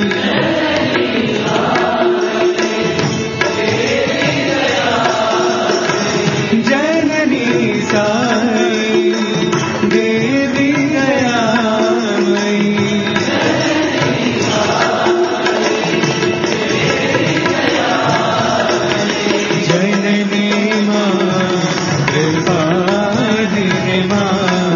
जननी साई देवी दयामयी जननी मां कृपादिनी मां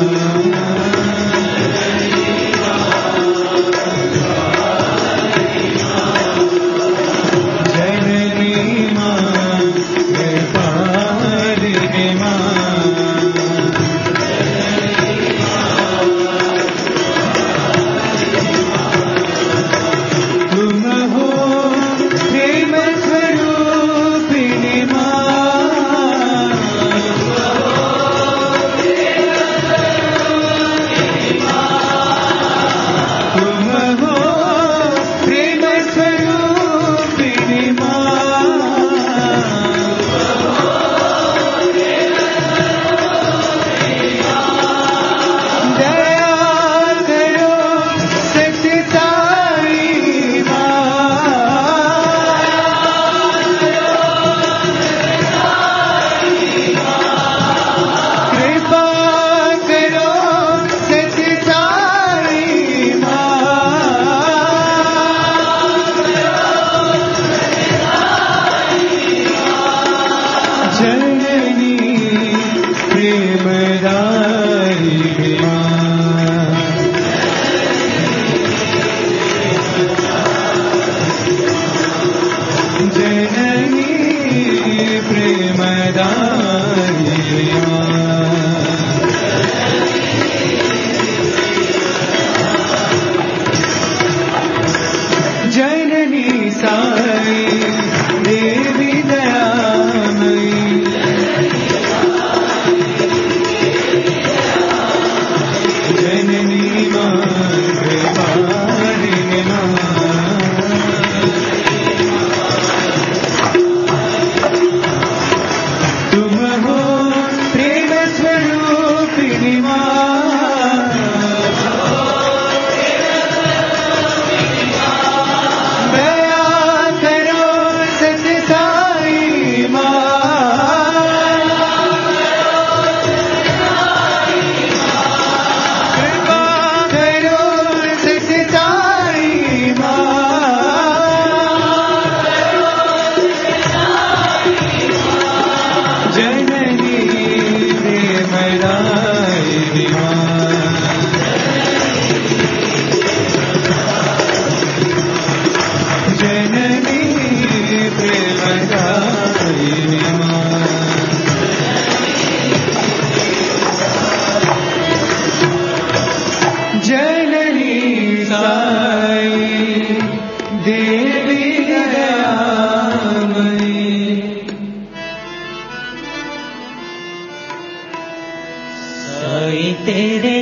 तेरे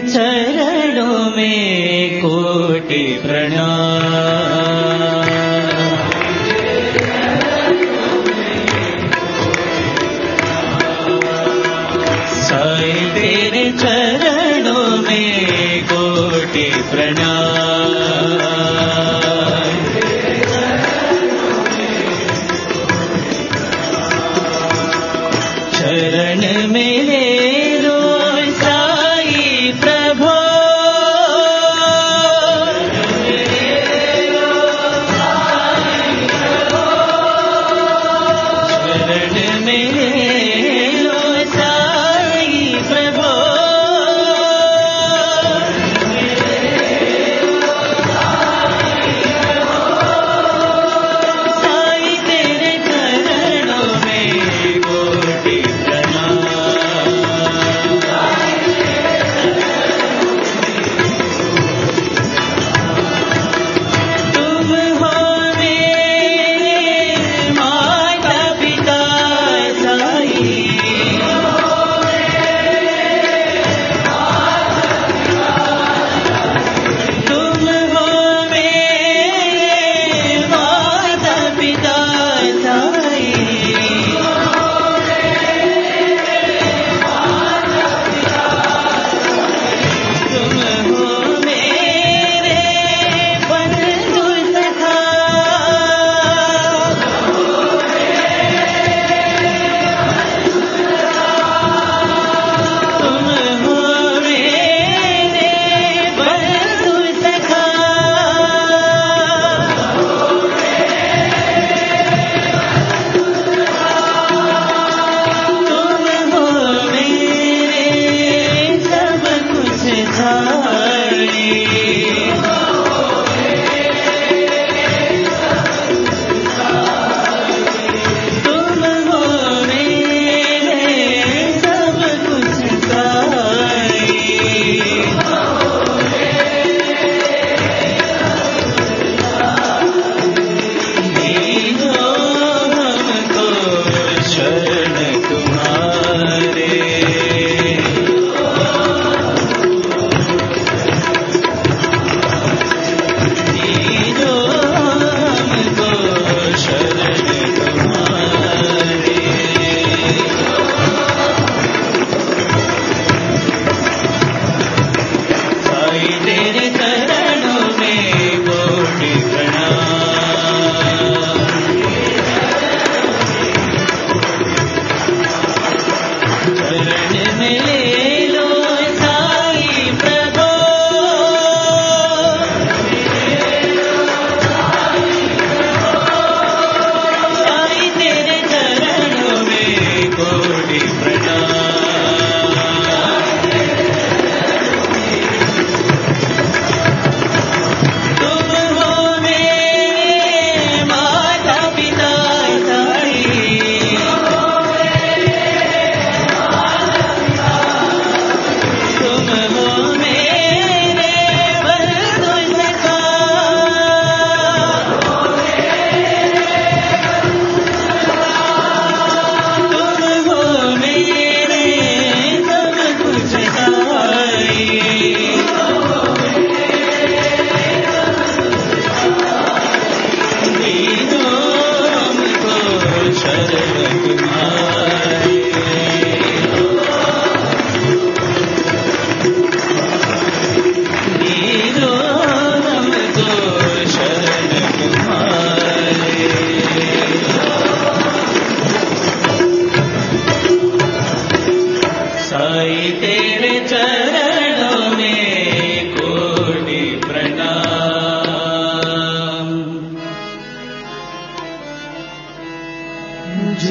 चरणों में कोटि प्रणाम। साईं तेरे चरणों में कोटि प्रणाम। चरण में ले लो साईं प्रभु, चरण में ले लो साईं प्रभु। साईं तेरे चरणों में कोटि तुम हो मेरे माता पिता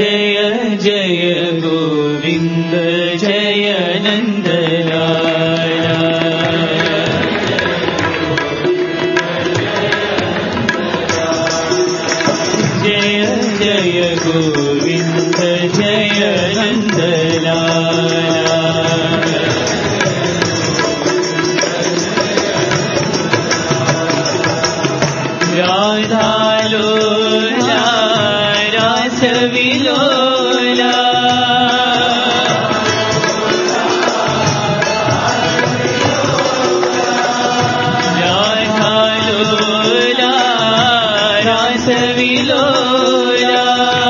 जय जय गोविन्द जय नन्दलाला जय जय गोविन्द जय नन्दलाला राधा लोला रास विलोला राधा लोला रास विलोला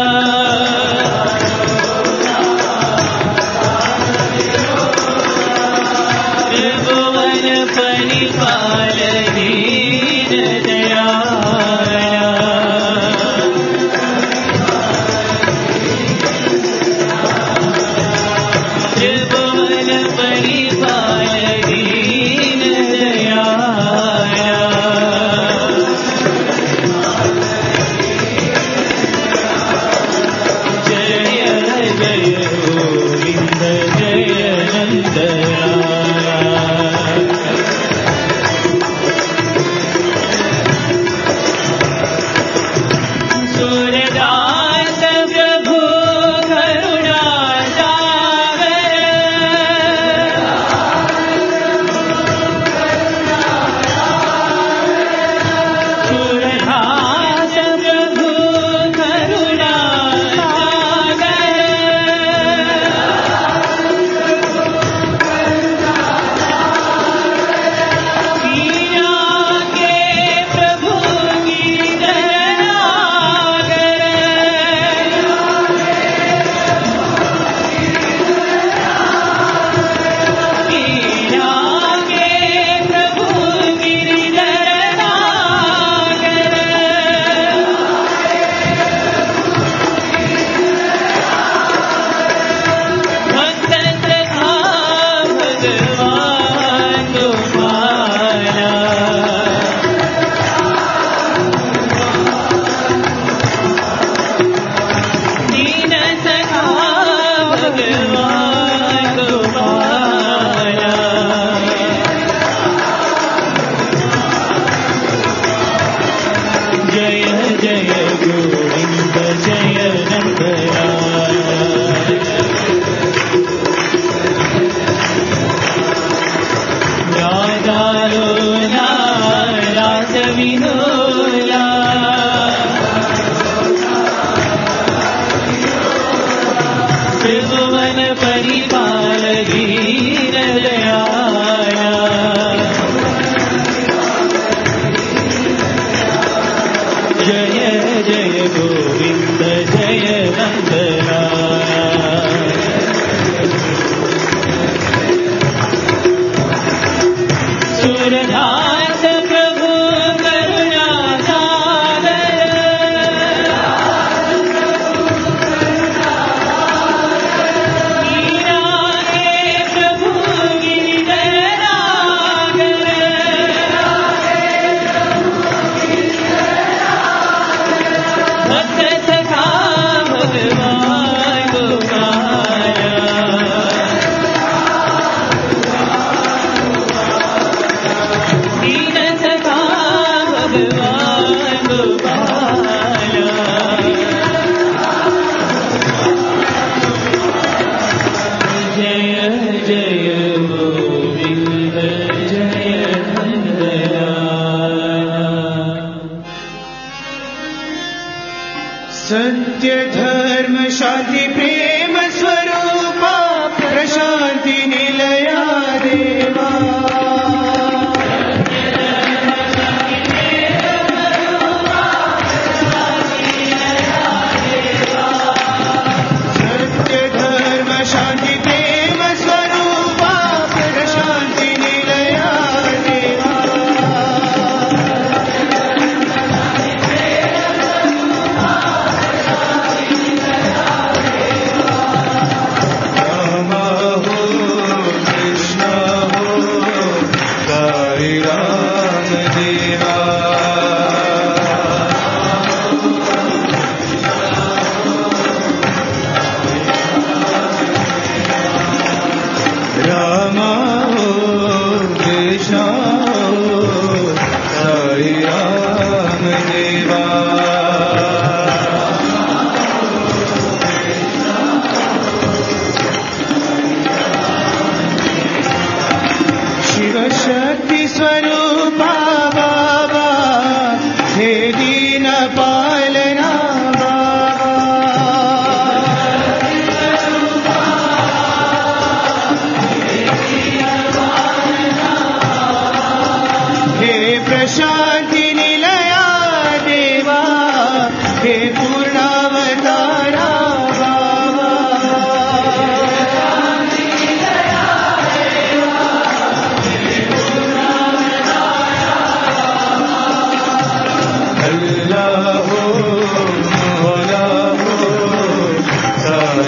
त्रिभुवन परिपालने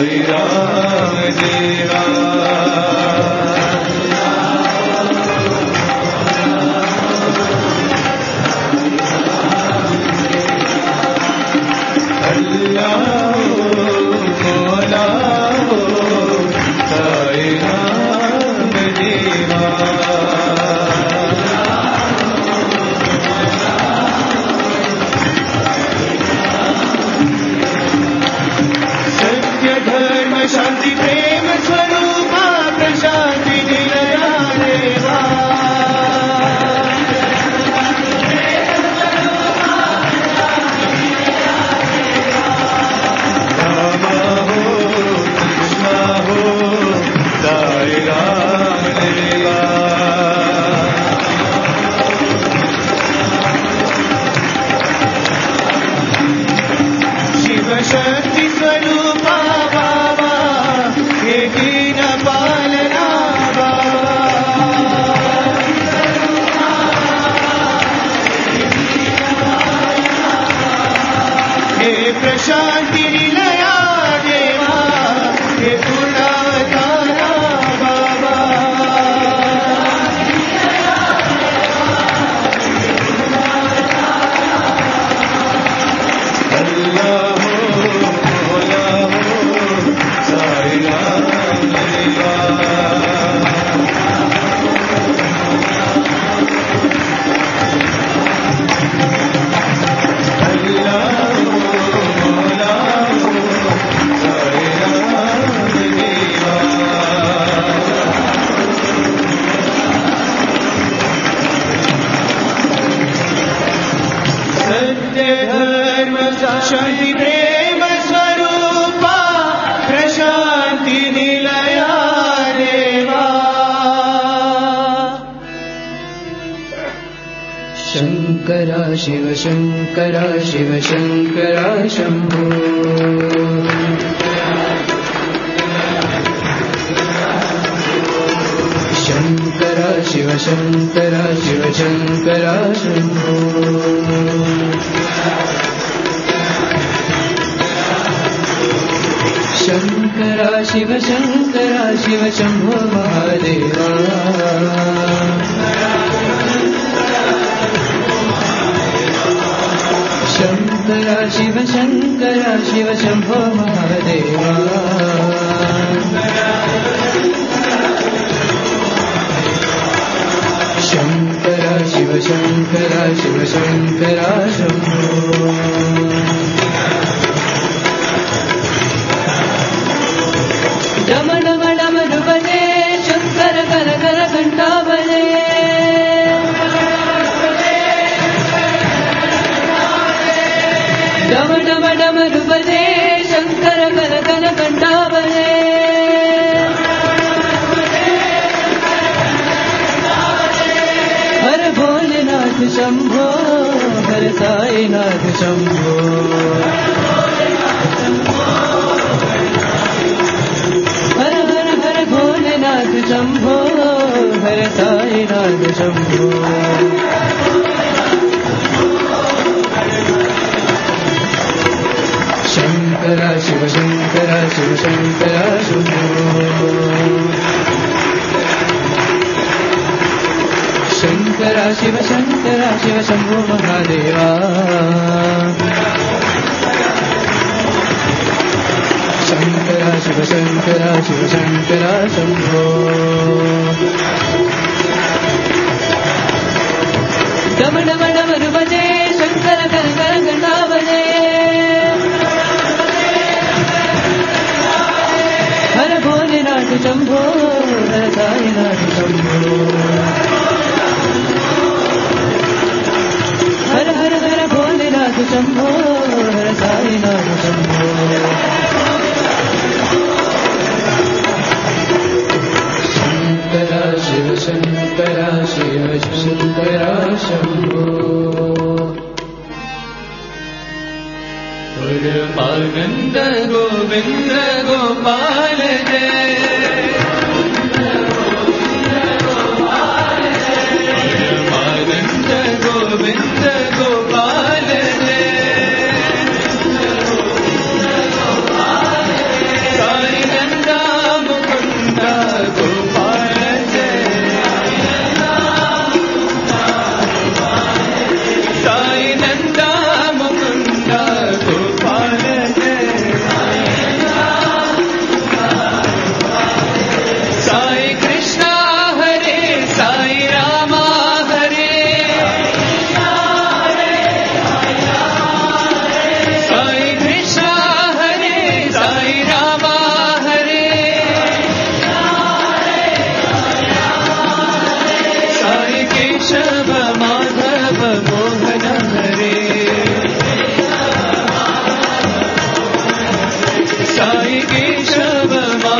साई राम देवा शांति प्रेम स्वरूपा प्रशांति निलया देवा रामा हो कृष्णा हो साई राम देवा शिव शक्ति स्वरूपा दीन पालना हे प्रशांति निलया देवा हे पूर्णावतारा बाबा अल्लाह हो भोला हो साई राम शांति प्रेम स्वरूपा प्रशांति निलया देवा शंकरा शिव शंकरा शिव शंकरा शंभो शंकरा शिव शंकरा शिव शंकरा शंभो शंकरा शिव शंकरा शिव शंभो महादेवा शंकरा शिव शंकरा शिव शंभो महादेवा शंकरा शिव शंकरा शिव शंकरा शंभो डम डम डम डुबले शंकर कर कर घंटा बजे डम डम डम डुबले शंकर कर कर घंटा बजे हर भोलेनाथ शंभो हर साईनाथ शंभो भोलेनाथ शंभो हर साईनाथ शंभो शंकरा शिव शंकरा शिव शंकरा शंभो शंकरा शिव शंकरा शिव शंभो महादेवा शंकरा शिव शंकरा शिव शंकरा शंभो डम डम डम बजे शंकर कर कर घंटा बजे हर भोलेनाथ शंभो हर साईनाथ शंभो हर हर हर भोलेनाथ शंभो हर साईनाथ शंभो शंकरा शिव शंकरा शिव शंकरा शंभो परमानंद गोविंद गोपाल जय परमानंद गोविंद गोपाल जय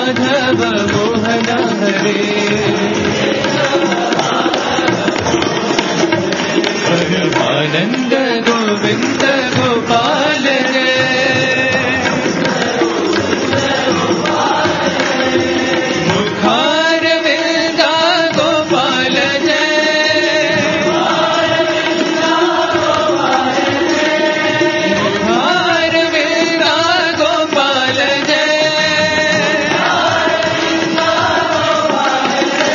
माधव मोहन हरे परमानंद गोविंद गोपाल जय मुखार विंदा गोपाल जय मुखार विंदा गोपाल जय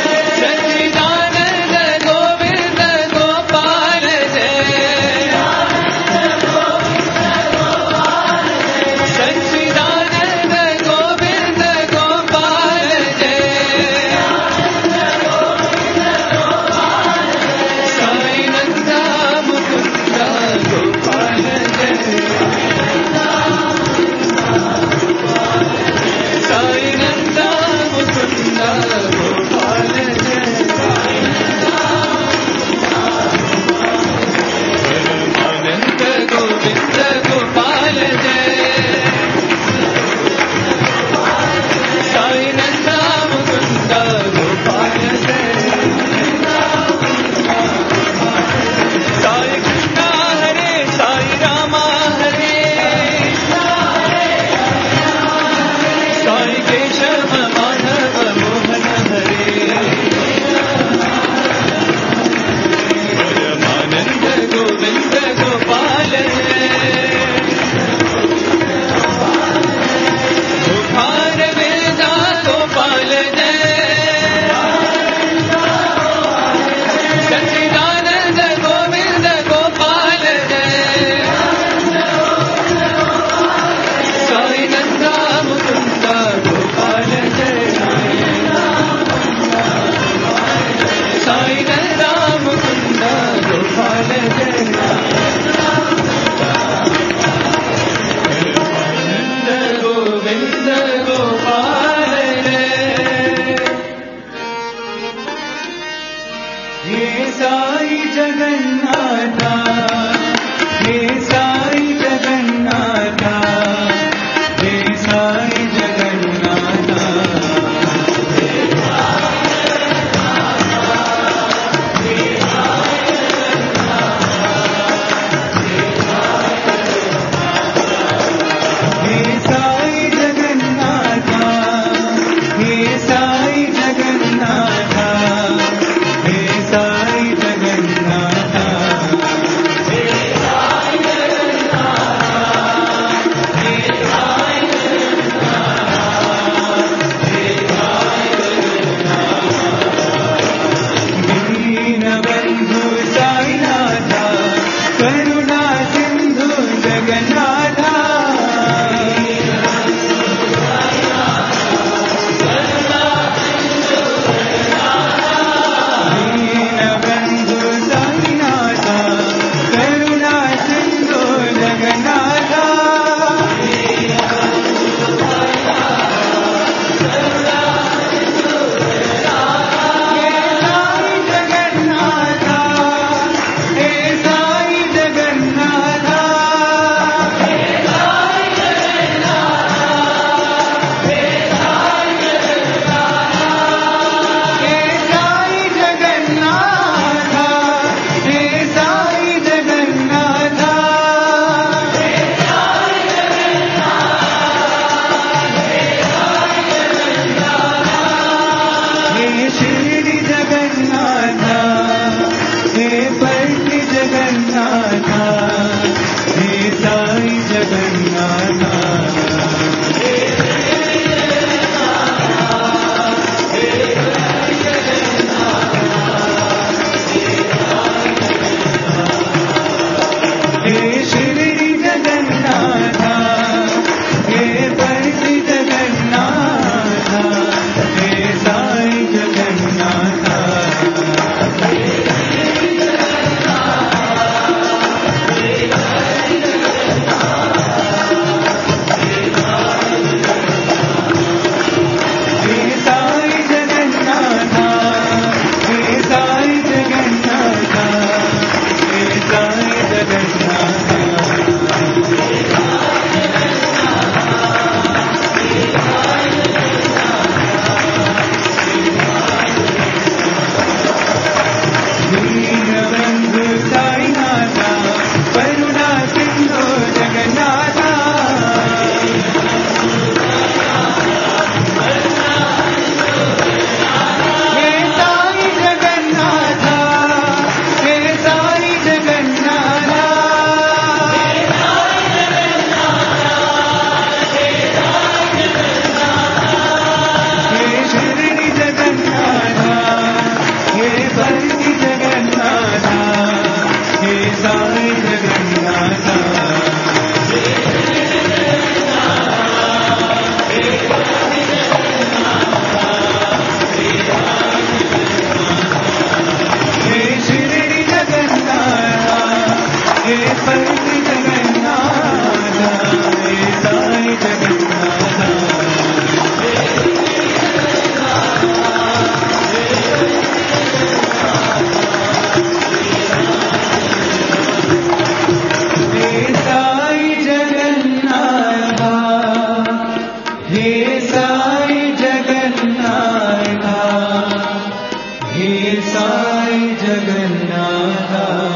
साई जगन्नाथ, हे साई जगन्नाथ।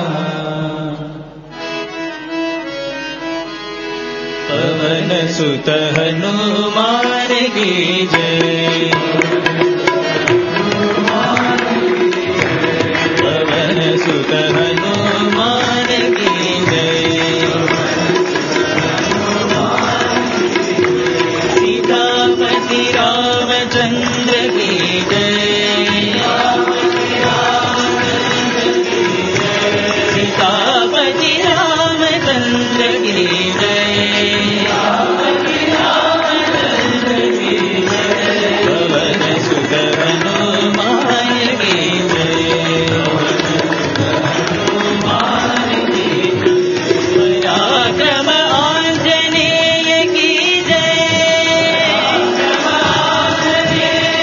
पवन सुत हनुमान की जय, पवन सुत हनुमान की जय, सीतापति रामचंद्र की जय, सीतापति रामचंद्र की जय, पवन सुत हनुमान की जय, पराक्रम आंजनेय की जय,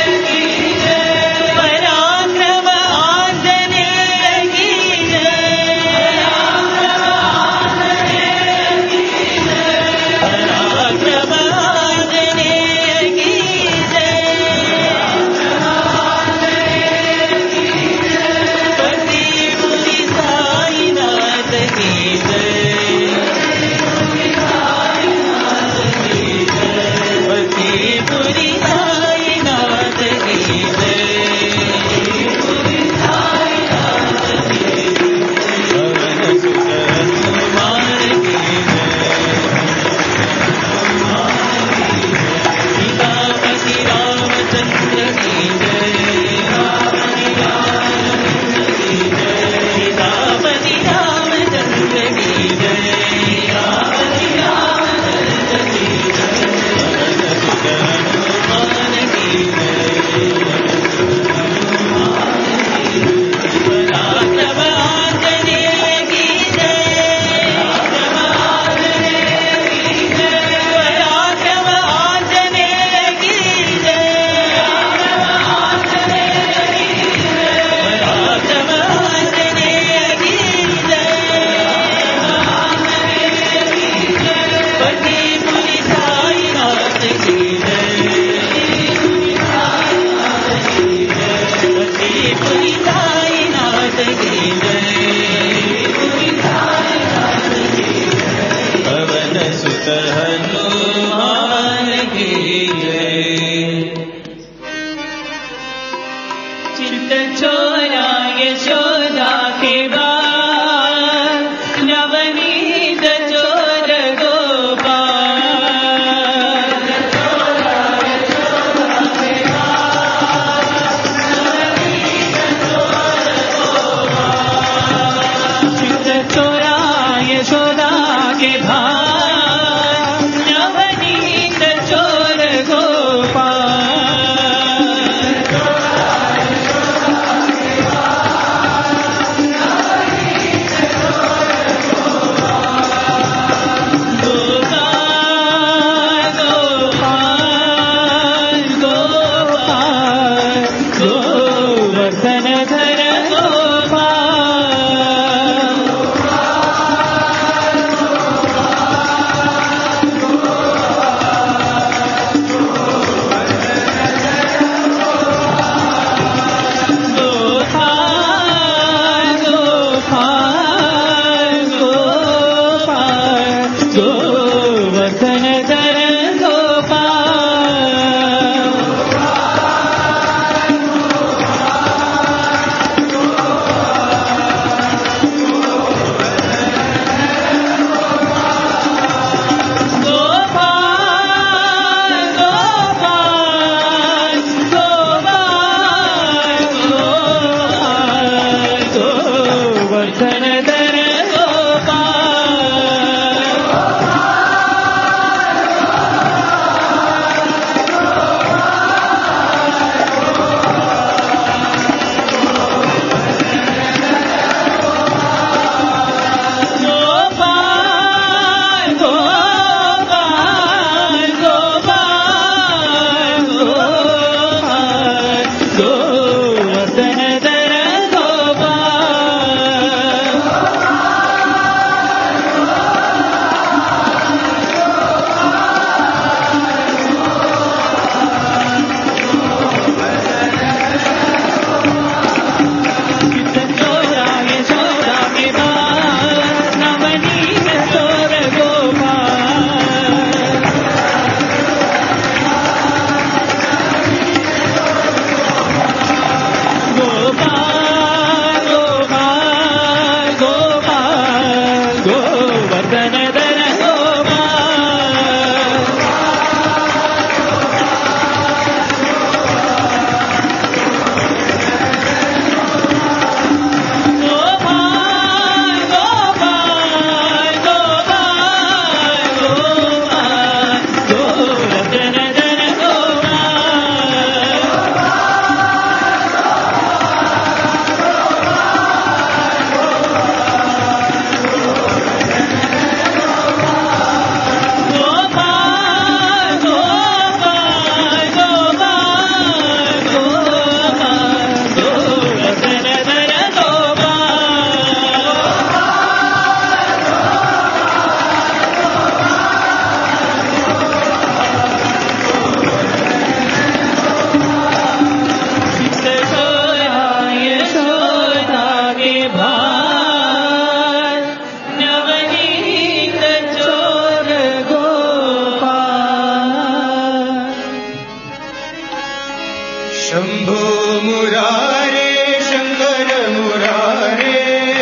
शम्भो मुरारे शङ्कर मुरारे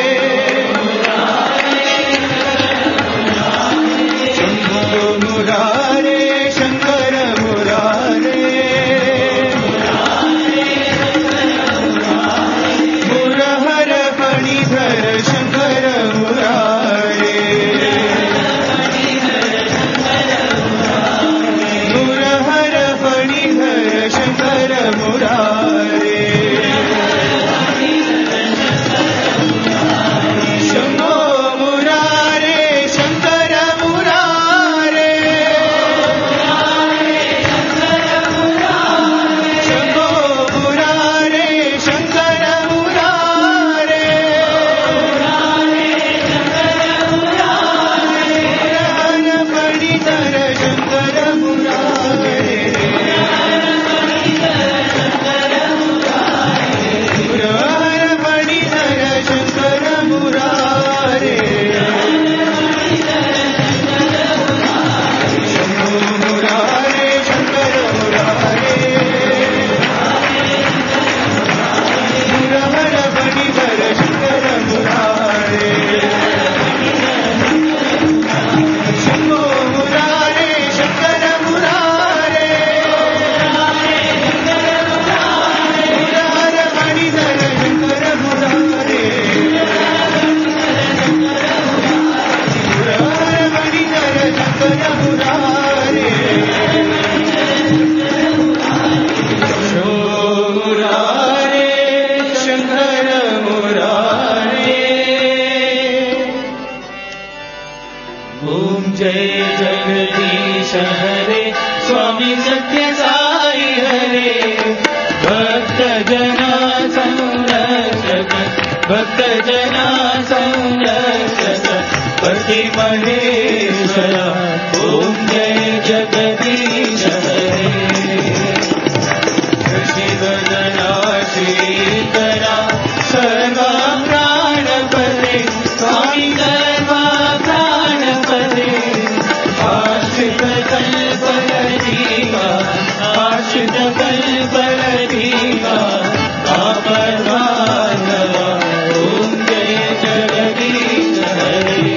शम्भो मुरारे शङ्कर मुरारे मुरहर फणिधर शङ्कर मुरारे मुरहर फणिधर शङ्कर मुरारे शम्भो मुरारे शङ्कर मुरारे शम्भो मुरारे शङ्कर मुरारे मुरहर फणिधर शङ्कर मुरारे मुरहर फणिधर शङ्कर मुरारे शम्भो मुरारे शङ्कर मुरारे मुरहर फणिधर शङ्कर मुरारे शम्भो मुरारे शङ्कर मुरारे मुरहर फणिधर शङ्कर मुरारे मुरहर फणिधर शङ्कर मुरारे शम्भो मुरारे शङ्कर मुरारे ॐ जय जगदीश हरे स्वामी सत्य साई हरे भक्त जना संरक्षक भक्त जना संरक्षक पति महेश्वरा ॐ जय जगदीश हरे शिवदना श्रीकरा सर्वा प्राणपते स्वामी सर्वा प्राणपते आश्रित कल्पलतीका आश्रित कल्पलतीका आपद्बान्धवा ॐ जय जगदीश हरे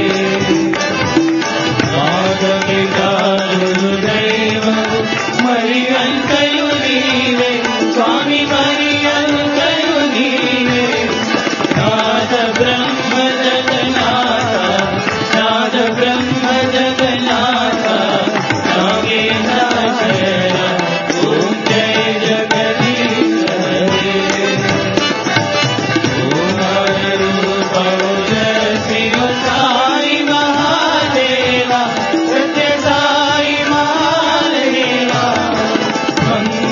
माधविका गुरुदैव मरियन्तयु नीवे स्वामी मरियन्तयु नीवे नाथ ब्रह्म जगन्नाथ नाथ ब्रह्म जगन्नाथ नागेन्द्र शरण ॐ जय जगदीश हरे ॐ रूप शिव साई महादेवा सत्य साई महादेवा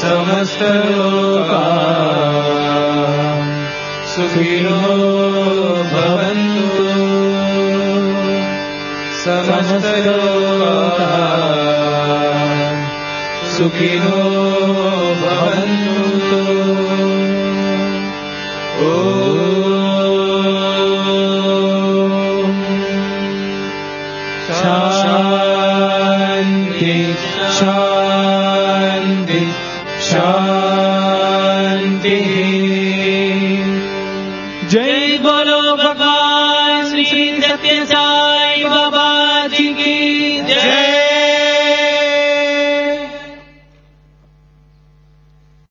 समस्त लोका सुखिनो भवन्तु समस्त लोका सुखिनो भवन्तु शान्ति शान्ति शान्ति जय बोलो भगवान